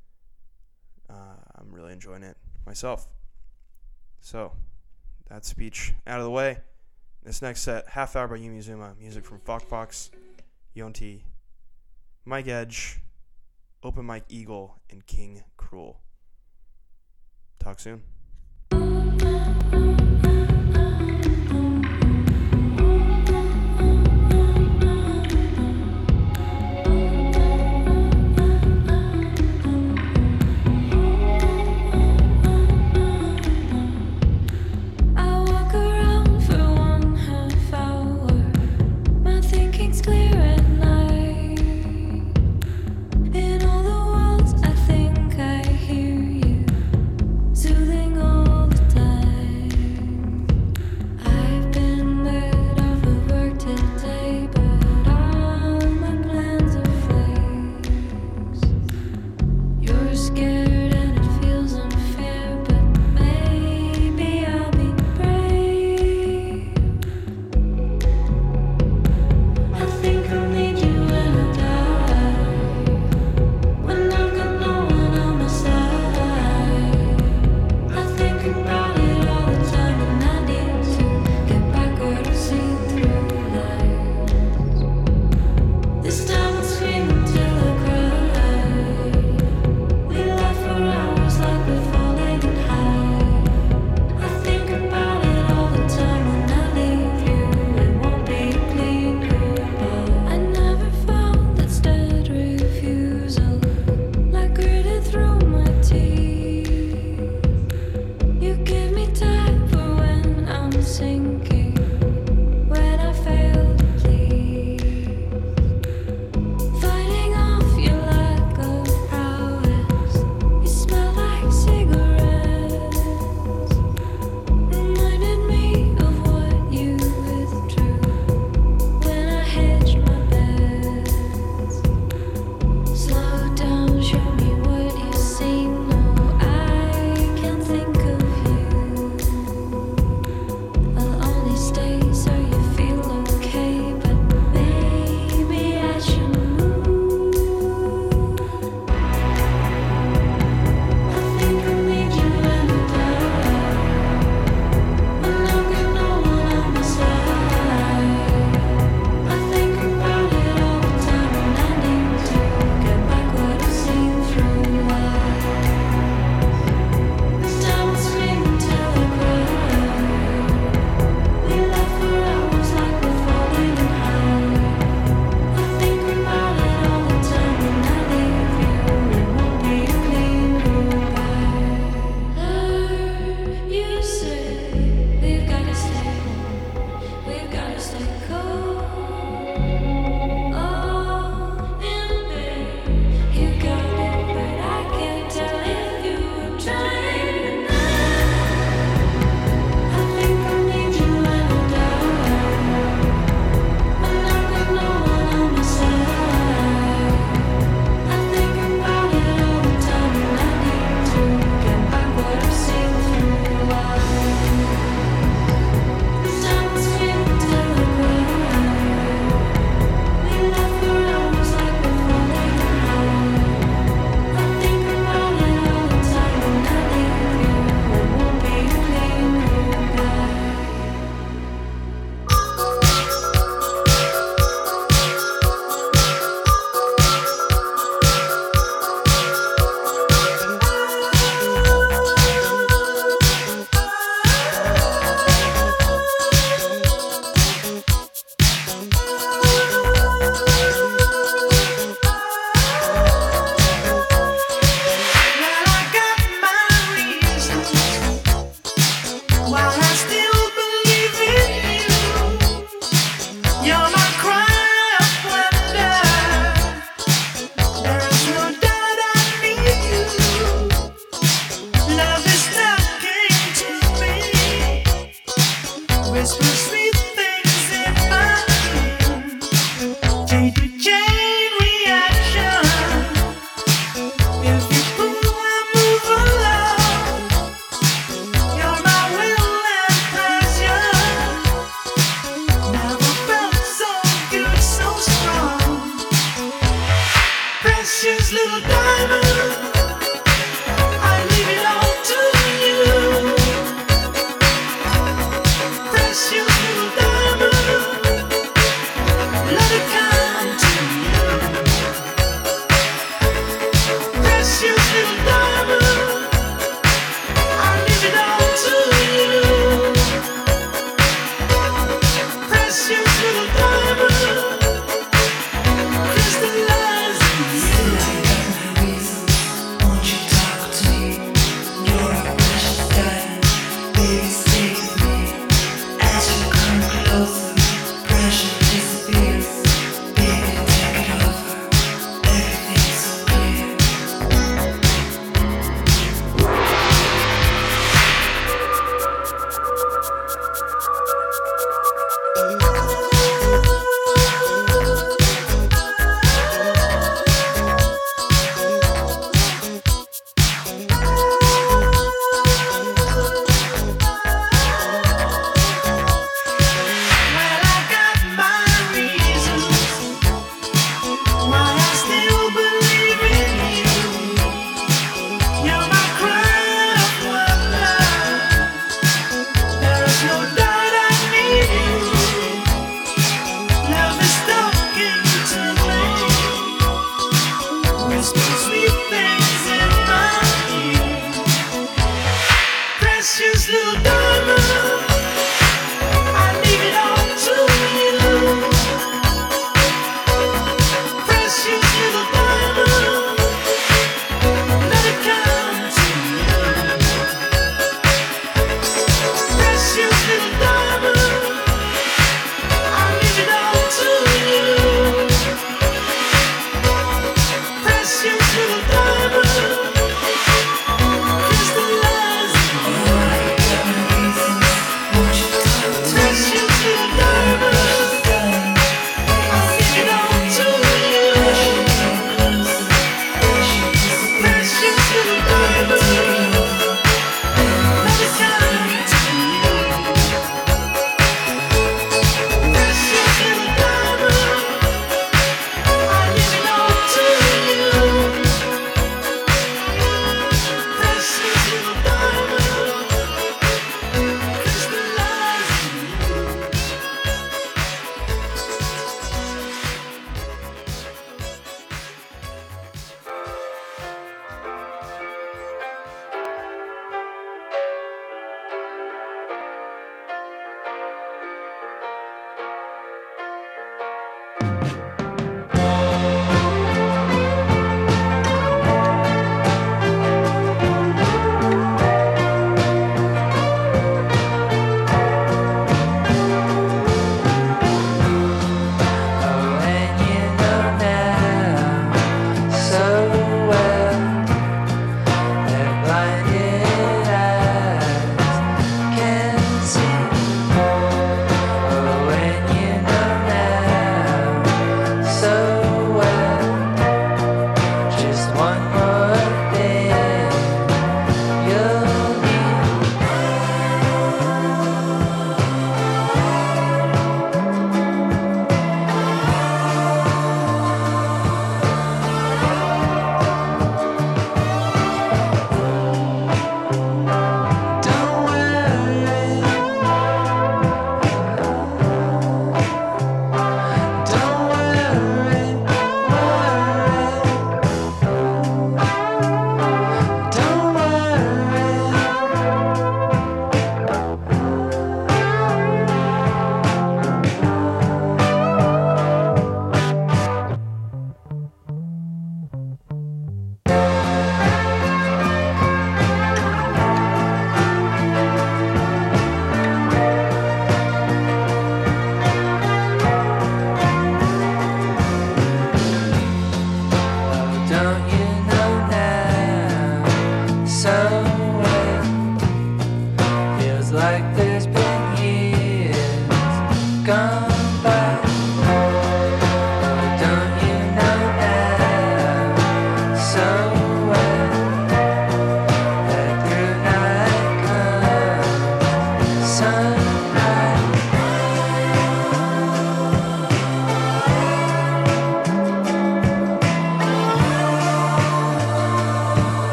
I'm really enjoying it myself. So, that speech out of the way. This next set, Half Hour by Yumi Zuma, music from Fox, Yonti, Mike Edge, Open Mike Eagle, and King Cruel. Talk soon. Soothing all the time. Precious little diamond, I leave it all to you. Precious little diamond, let it come to you. Precious little diamond, I leave it all to you. Precious little diamond, crystallize in you. Won't you talk to me? You're a precious diamond, baby, stay with me. As you come closer, pressure disappears.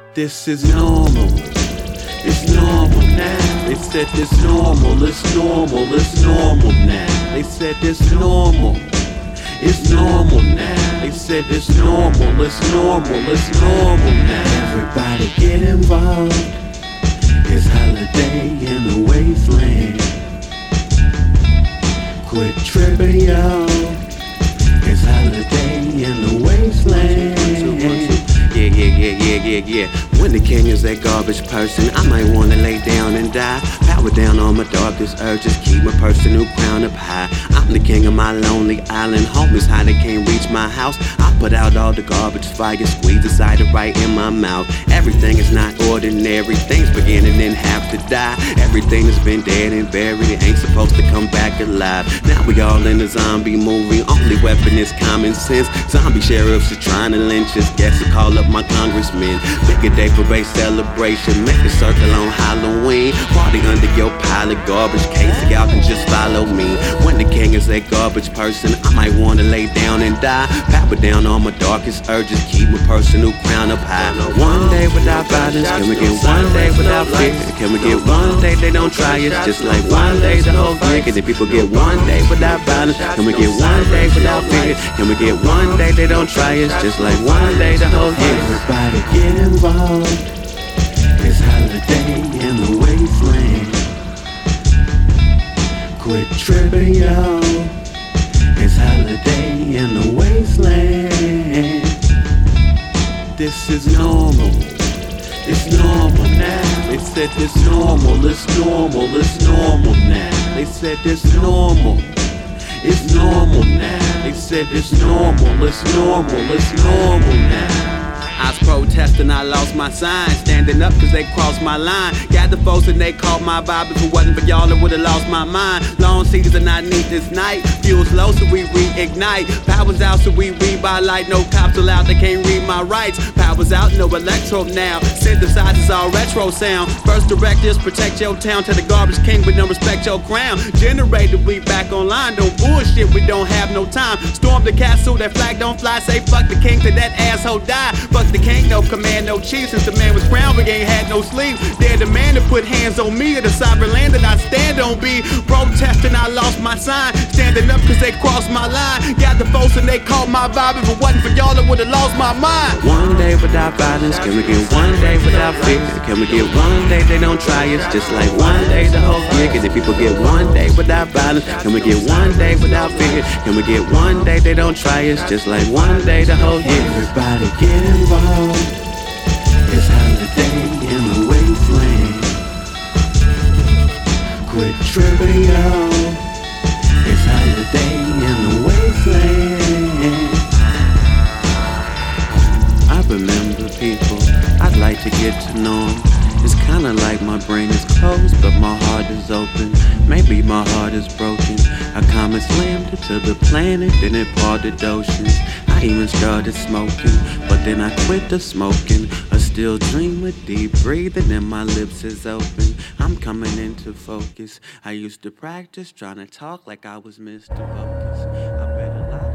This is normal. It's normal now. They said this normal. It's normal. It's normal now. They said this normal. It's normal now. They said it's normal. It's normal. It's normal now. Everybody get involved. It's holiday in the wasteland. Quit tripping, y'all. It's holiday in the wasteland. Yeah. When the king is that garbage person, I might wanna lay down and die. Power down on my darkest urges, keep my personal crown up high. I'm the king of my lonely island. Homies how they can't reach my house. I put out all the garbage fire, squeeze the cider right in my mouth. Everything is not ordinary, things beginning and have to die. Everything has been dead and buried, it ain't supposed to come back alive. Now we all in a zombie movie, only weapon is common sense. Zombie sheriffs are trying to lynch us, guess to call up my congressmen. Pick a day for a celebration, make a circle on Halloween. Party under your pile of garbage, case y'all can just follow me. When the king is a garbage person, I might wanna lay down and die. Power down on my darkest urges, keep my personal crown up high. One day without violence, can we get one day without fear? Can we get one day they don't try us, just like one day the whole year? Can the people get one day without violence? Can we get one day without fear? Can we get one day they don't try us, just like one day the whole year? Everybody get involved. It's holiday in the wasteland. Quit tripping, y'all. It's holiday in the wasteland. This is normal. It's normal now. They said this normal. It's normal. It's normal now. They said this normal. It's normal now. They said it's normal. It's normal. It's normal now. I was protesting, I lost my sign. Standing up cause they crossed my line. Got the folks and they caught my vibe. If it wasn't for y'all, I would've lost my mind. Long season, I need this night. Fuel's low, so we reignite. Power's out, so we read by light. No cops allowed, they can't read my rights. Power's out, no electro now. Synthesizers all retro sound. First directives, protect your town. To the garbage king, but don't respect your crown. Generated, we back online. Don't bullshit, we don't have no time. Storm the castle, that flag don't fly. Say fuck the king till that asshole die. Fuck the king, no command, no chief. Since the man was crowned, we ain't had no sleep. They're the man to put hands on me. The sovereign land that I stand on be. Protesting, I lost my sign. Standing up cause they crossed my line. Got the folks and they caught my vibe. If it wasn't for y'all, I would've lost my mind. One day without violence, can we get one day without fear? Can we get one day they don't try us, just like one day the whole year? Can the people get one day without violence? Can we get one day without fear? Can we get one day they don't try us, just like one day the whole year? Everybody get involved. It's holiday in the wasteland. Quit tripping, y'all. It's holiday in the wasteland. I remember people I'd like to get to know 'em. It's kinda like my brain is closed, but my heart is open. Maybe my heart is broken. A comet slammed into the planet, then it parted oceans. I even started smoking, but then I quit the smoking. I still dream with deep breathing and my lips is open. I'm coming into focus. I used to practice trying to talk like I was Mr. Focus. I read a lot of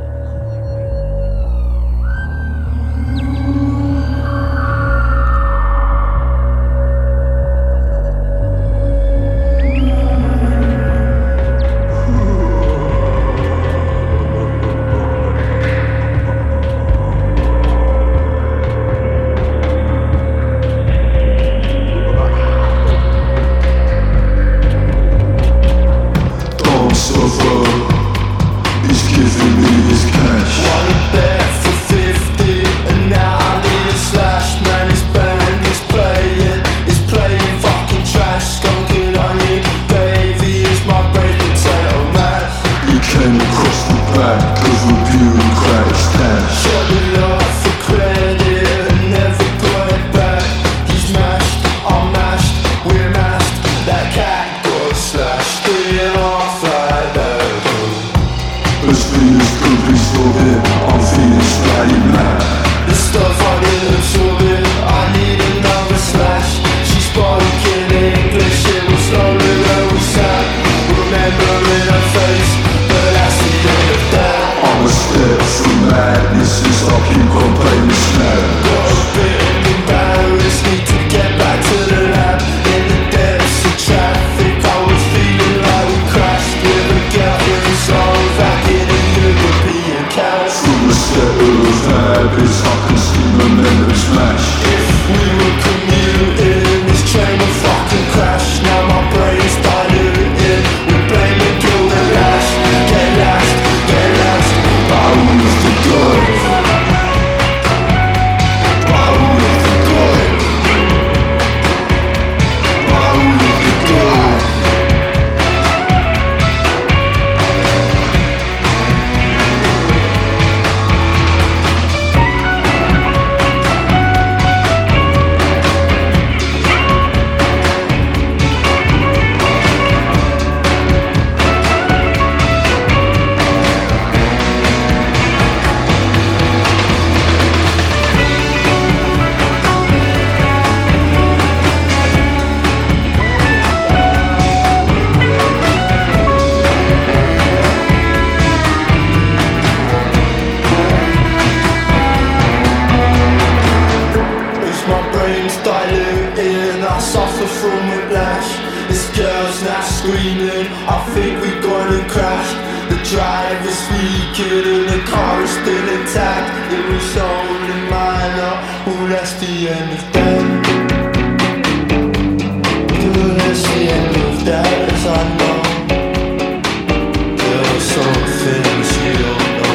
Madness is our keep on playing the snare. Got a bit of embarrassment. smash. If we were commuting, this train would fucking crash. Now my brain's diluted. We blame and kill the last. Get last, get last. Power is the good. Power is the good. Power is the good. Screaming, I think we're gonna crash. The driver's speaking and the car is still intact. It was only minor, well that's the end of that. Well, that's the end of that, as I know. There are some things you don't know.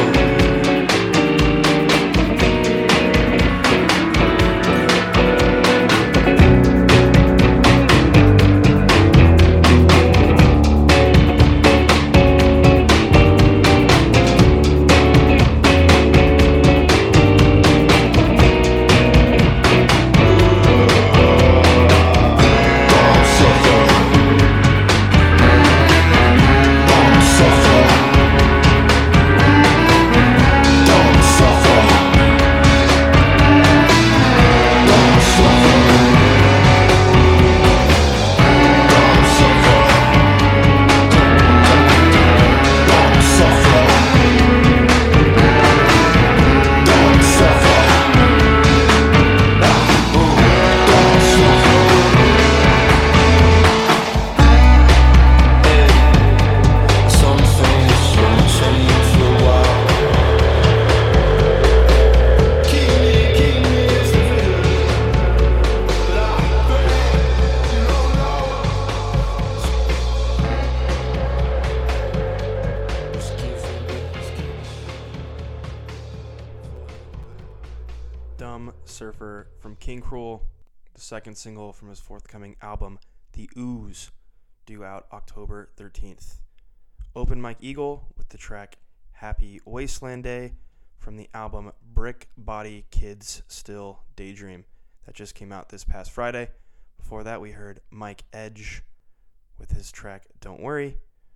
Dumb Surfer from King Cruel, the second single from his forthcoming album, The Ooze, due out October 13th. Open Mike Eagle with the track Happy Wasteland Day from the album Brick Body Kids Still Daydream that just came out this past Friday. Before that, we heard Mike Edge with his track Don't Worry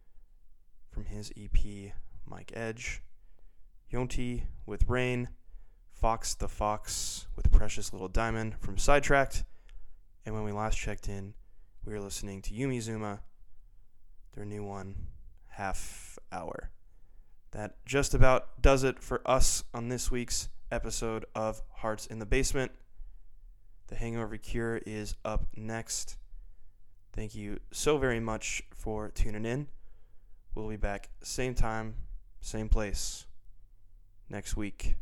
from his EP Mike Edge. Yonti with Rain. Fox the Fox with Precious Little Diamond from Sidetracked. And when we last checked in, we were listening to Yumi Zuma, their new one, Half Hour. That just about does it for us on this week's episode of Hearts in the Basement. The Hangover Cure is up next. Thank you so very much for tuning in. We'll be back same time, same place next week.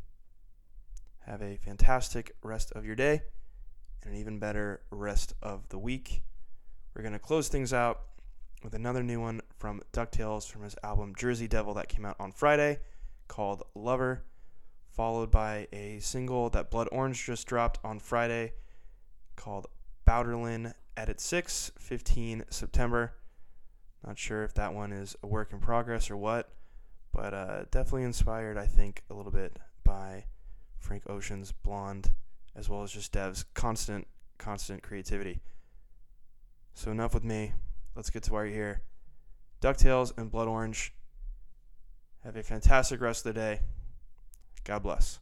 Have a fantastic rest of your day and an even better rest of the week. We're going to close things out with another new one from DuckTales from his album Jersey Devil that came out on Friday called Lover, followed by a single that Blood Orange just dropped on Friday called Bowderlin Edit 6, 15 September. Not sure if that one is a work in progress or what, but definitely inspired, I think, a little bit by Frank Ocean's Blonde, as well as just Dev's constant creativity. So enough with me. Let's get to why you're here. DuckTales and Blood Orange. Have a fantastic rest of the day. God bless.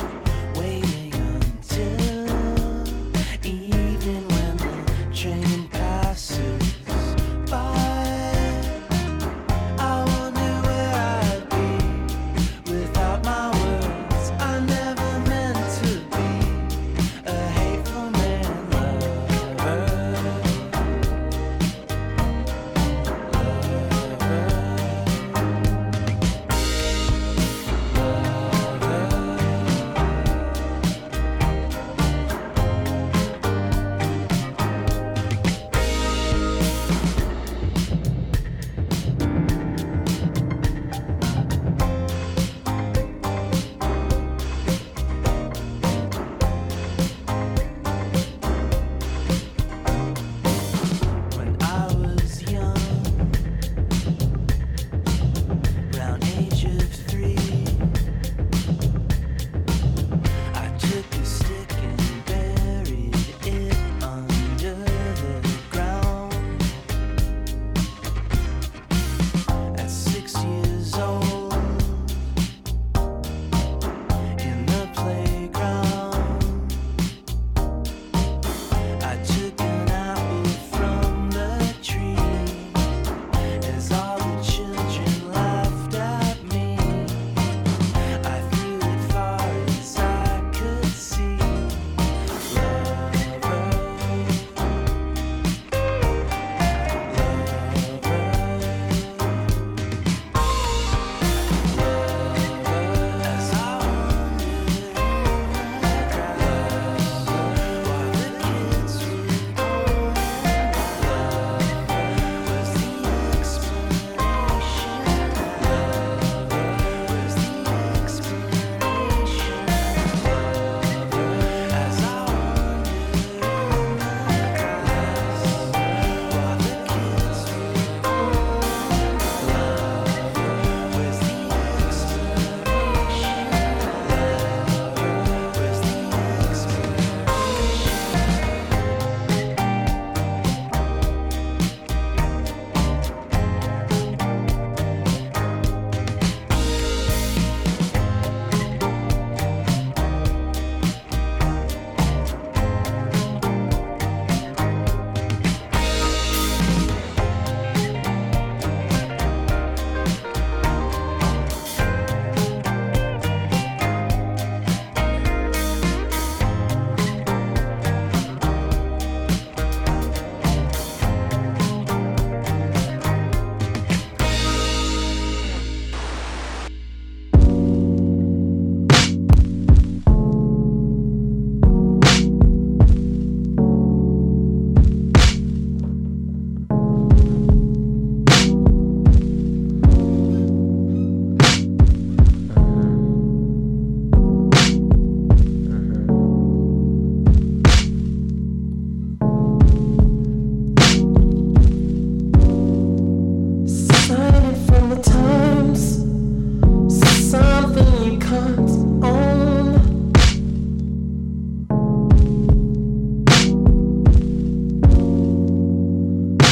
Waiting until even when the train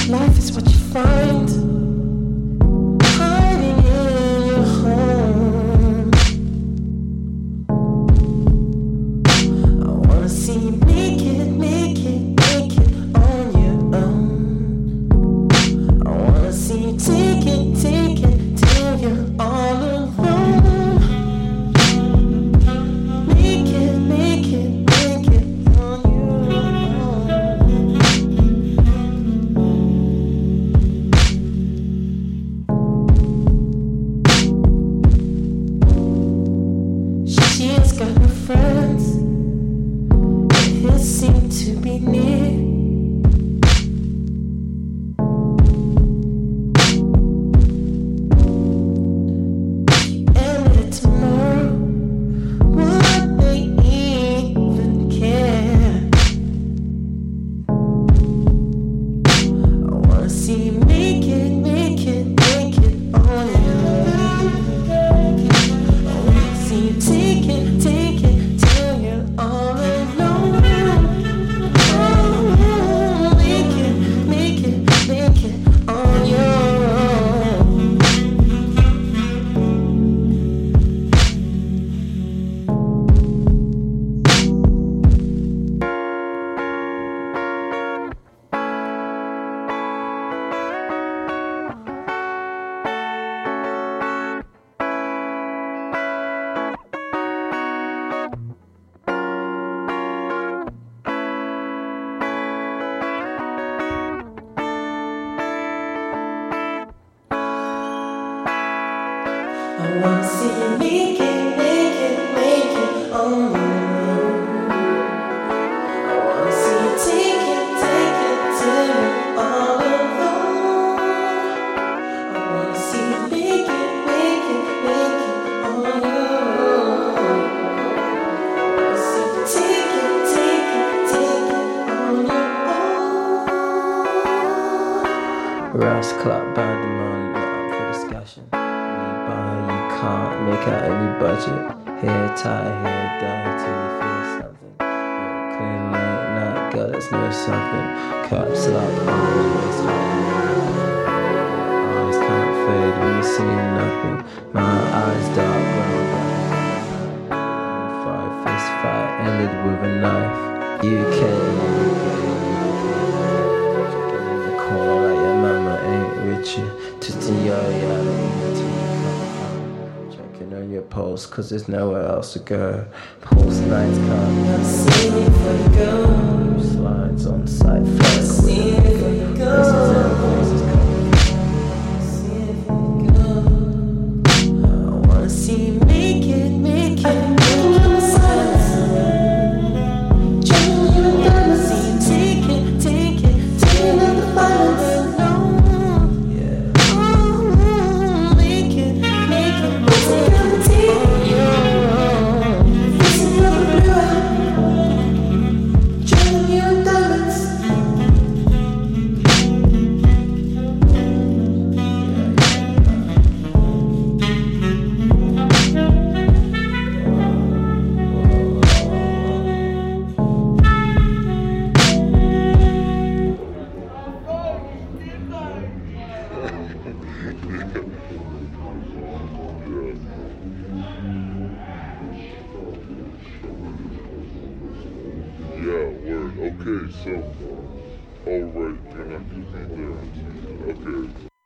life is what you find. Hiding in your home. I wanna see you make it on your own. I wanna see you take it till you're all alone. Make it on your own. She's got her friends, and he'll seem to be near. I wanna see you make it on your own. I wanna see you take it till you're all alone. I wanna see you make it on your own. I wanna see you take it on your own. Ross Clark band the man not up for discussion. You can't make out any budget. Hair tie, hair dye till you feel something. Clean late night, girl, that's no something. Cups like always eyes can't fade when you see nothing. My eyes dark brown. Fight, fist fight ended with a knife. UK chicken in the corner like your mama ain't with you. Tutti yo-yo. On your pulse, cause there's nowhere else to go. Pulse nights come. I'm singing for the girl. Slides on sight. I'm singing for the girl. I wanna see you make it. Take it till the final alone. Yeah. Oh, make it. Yeah, word. Okay, so, alright, then I can be there. Okay.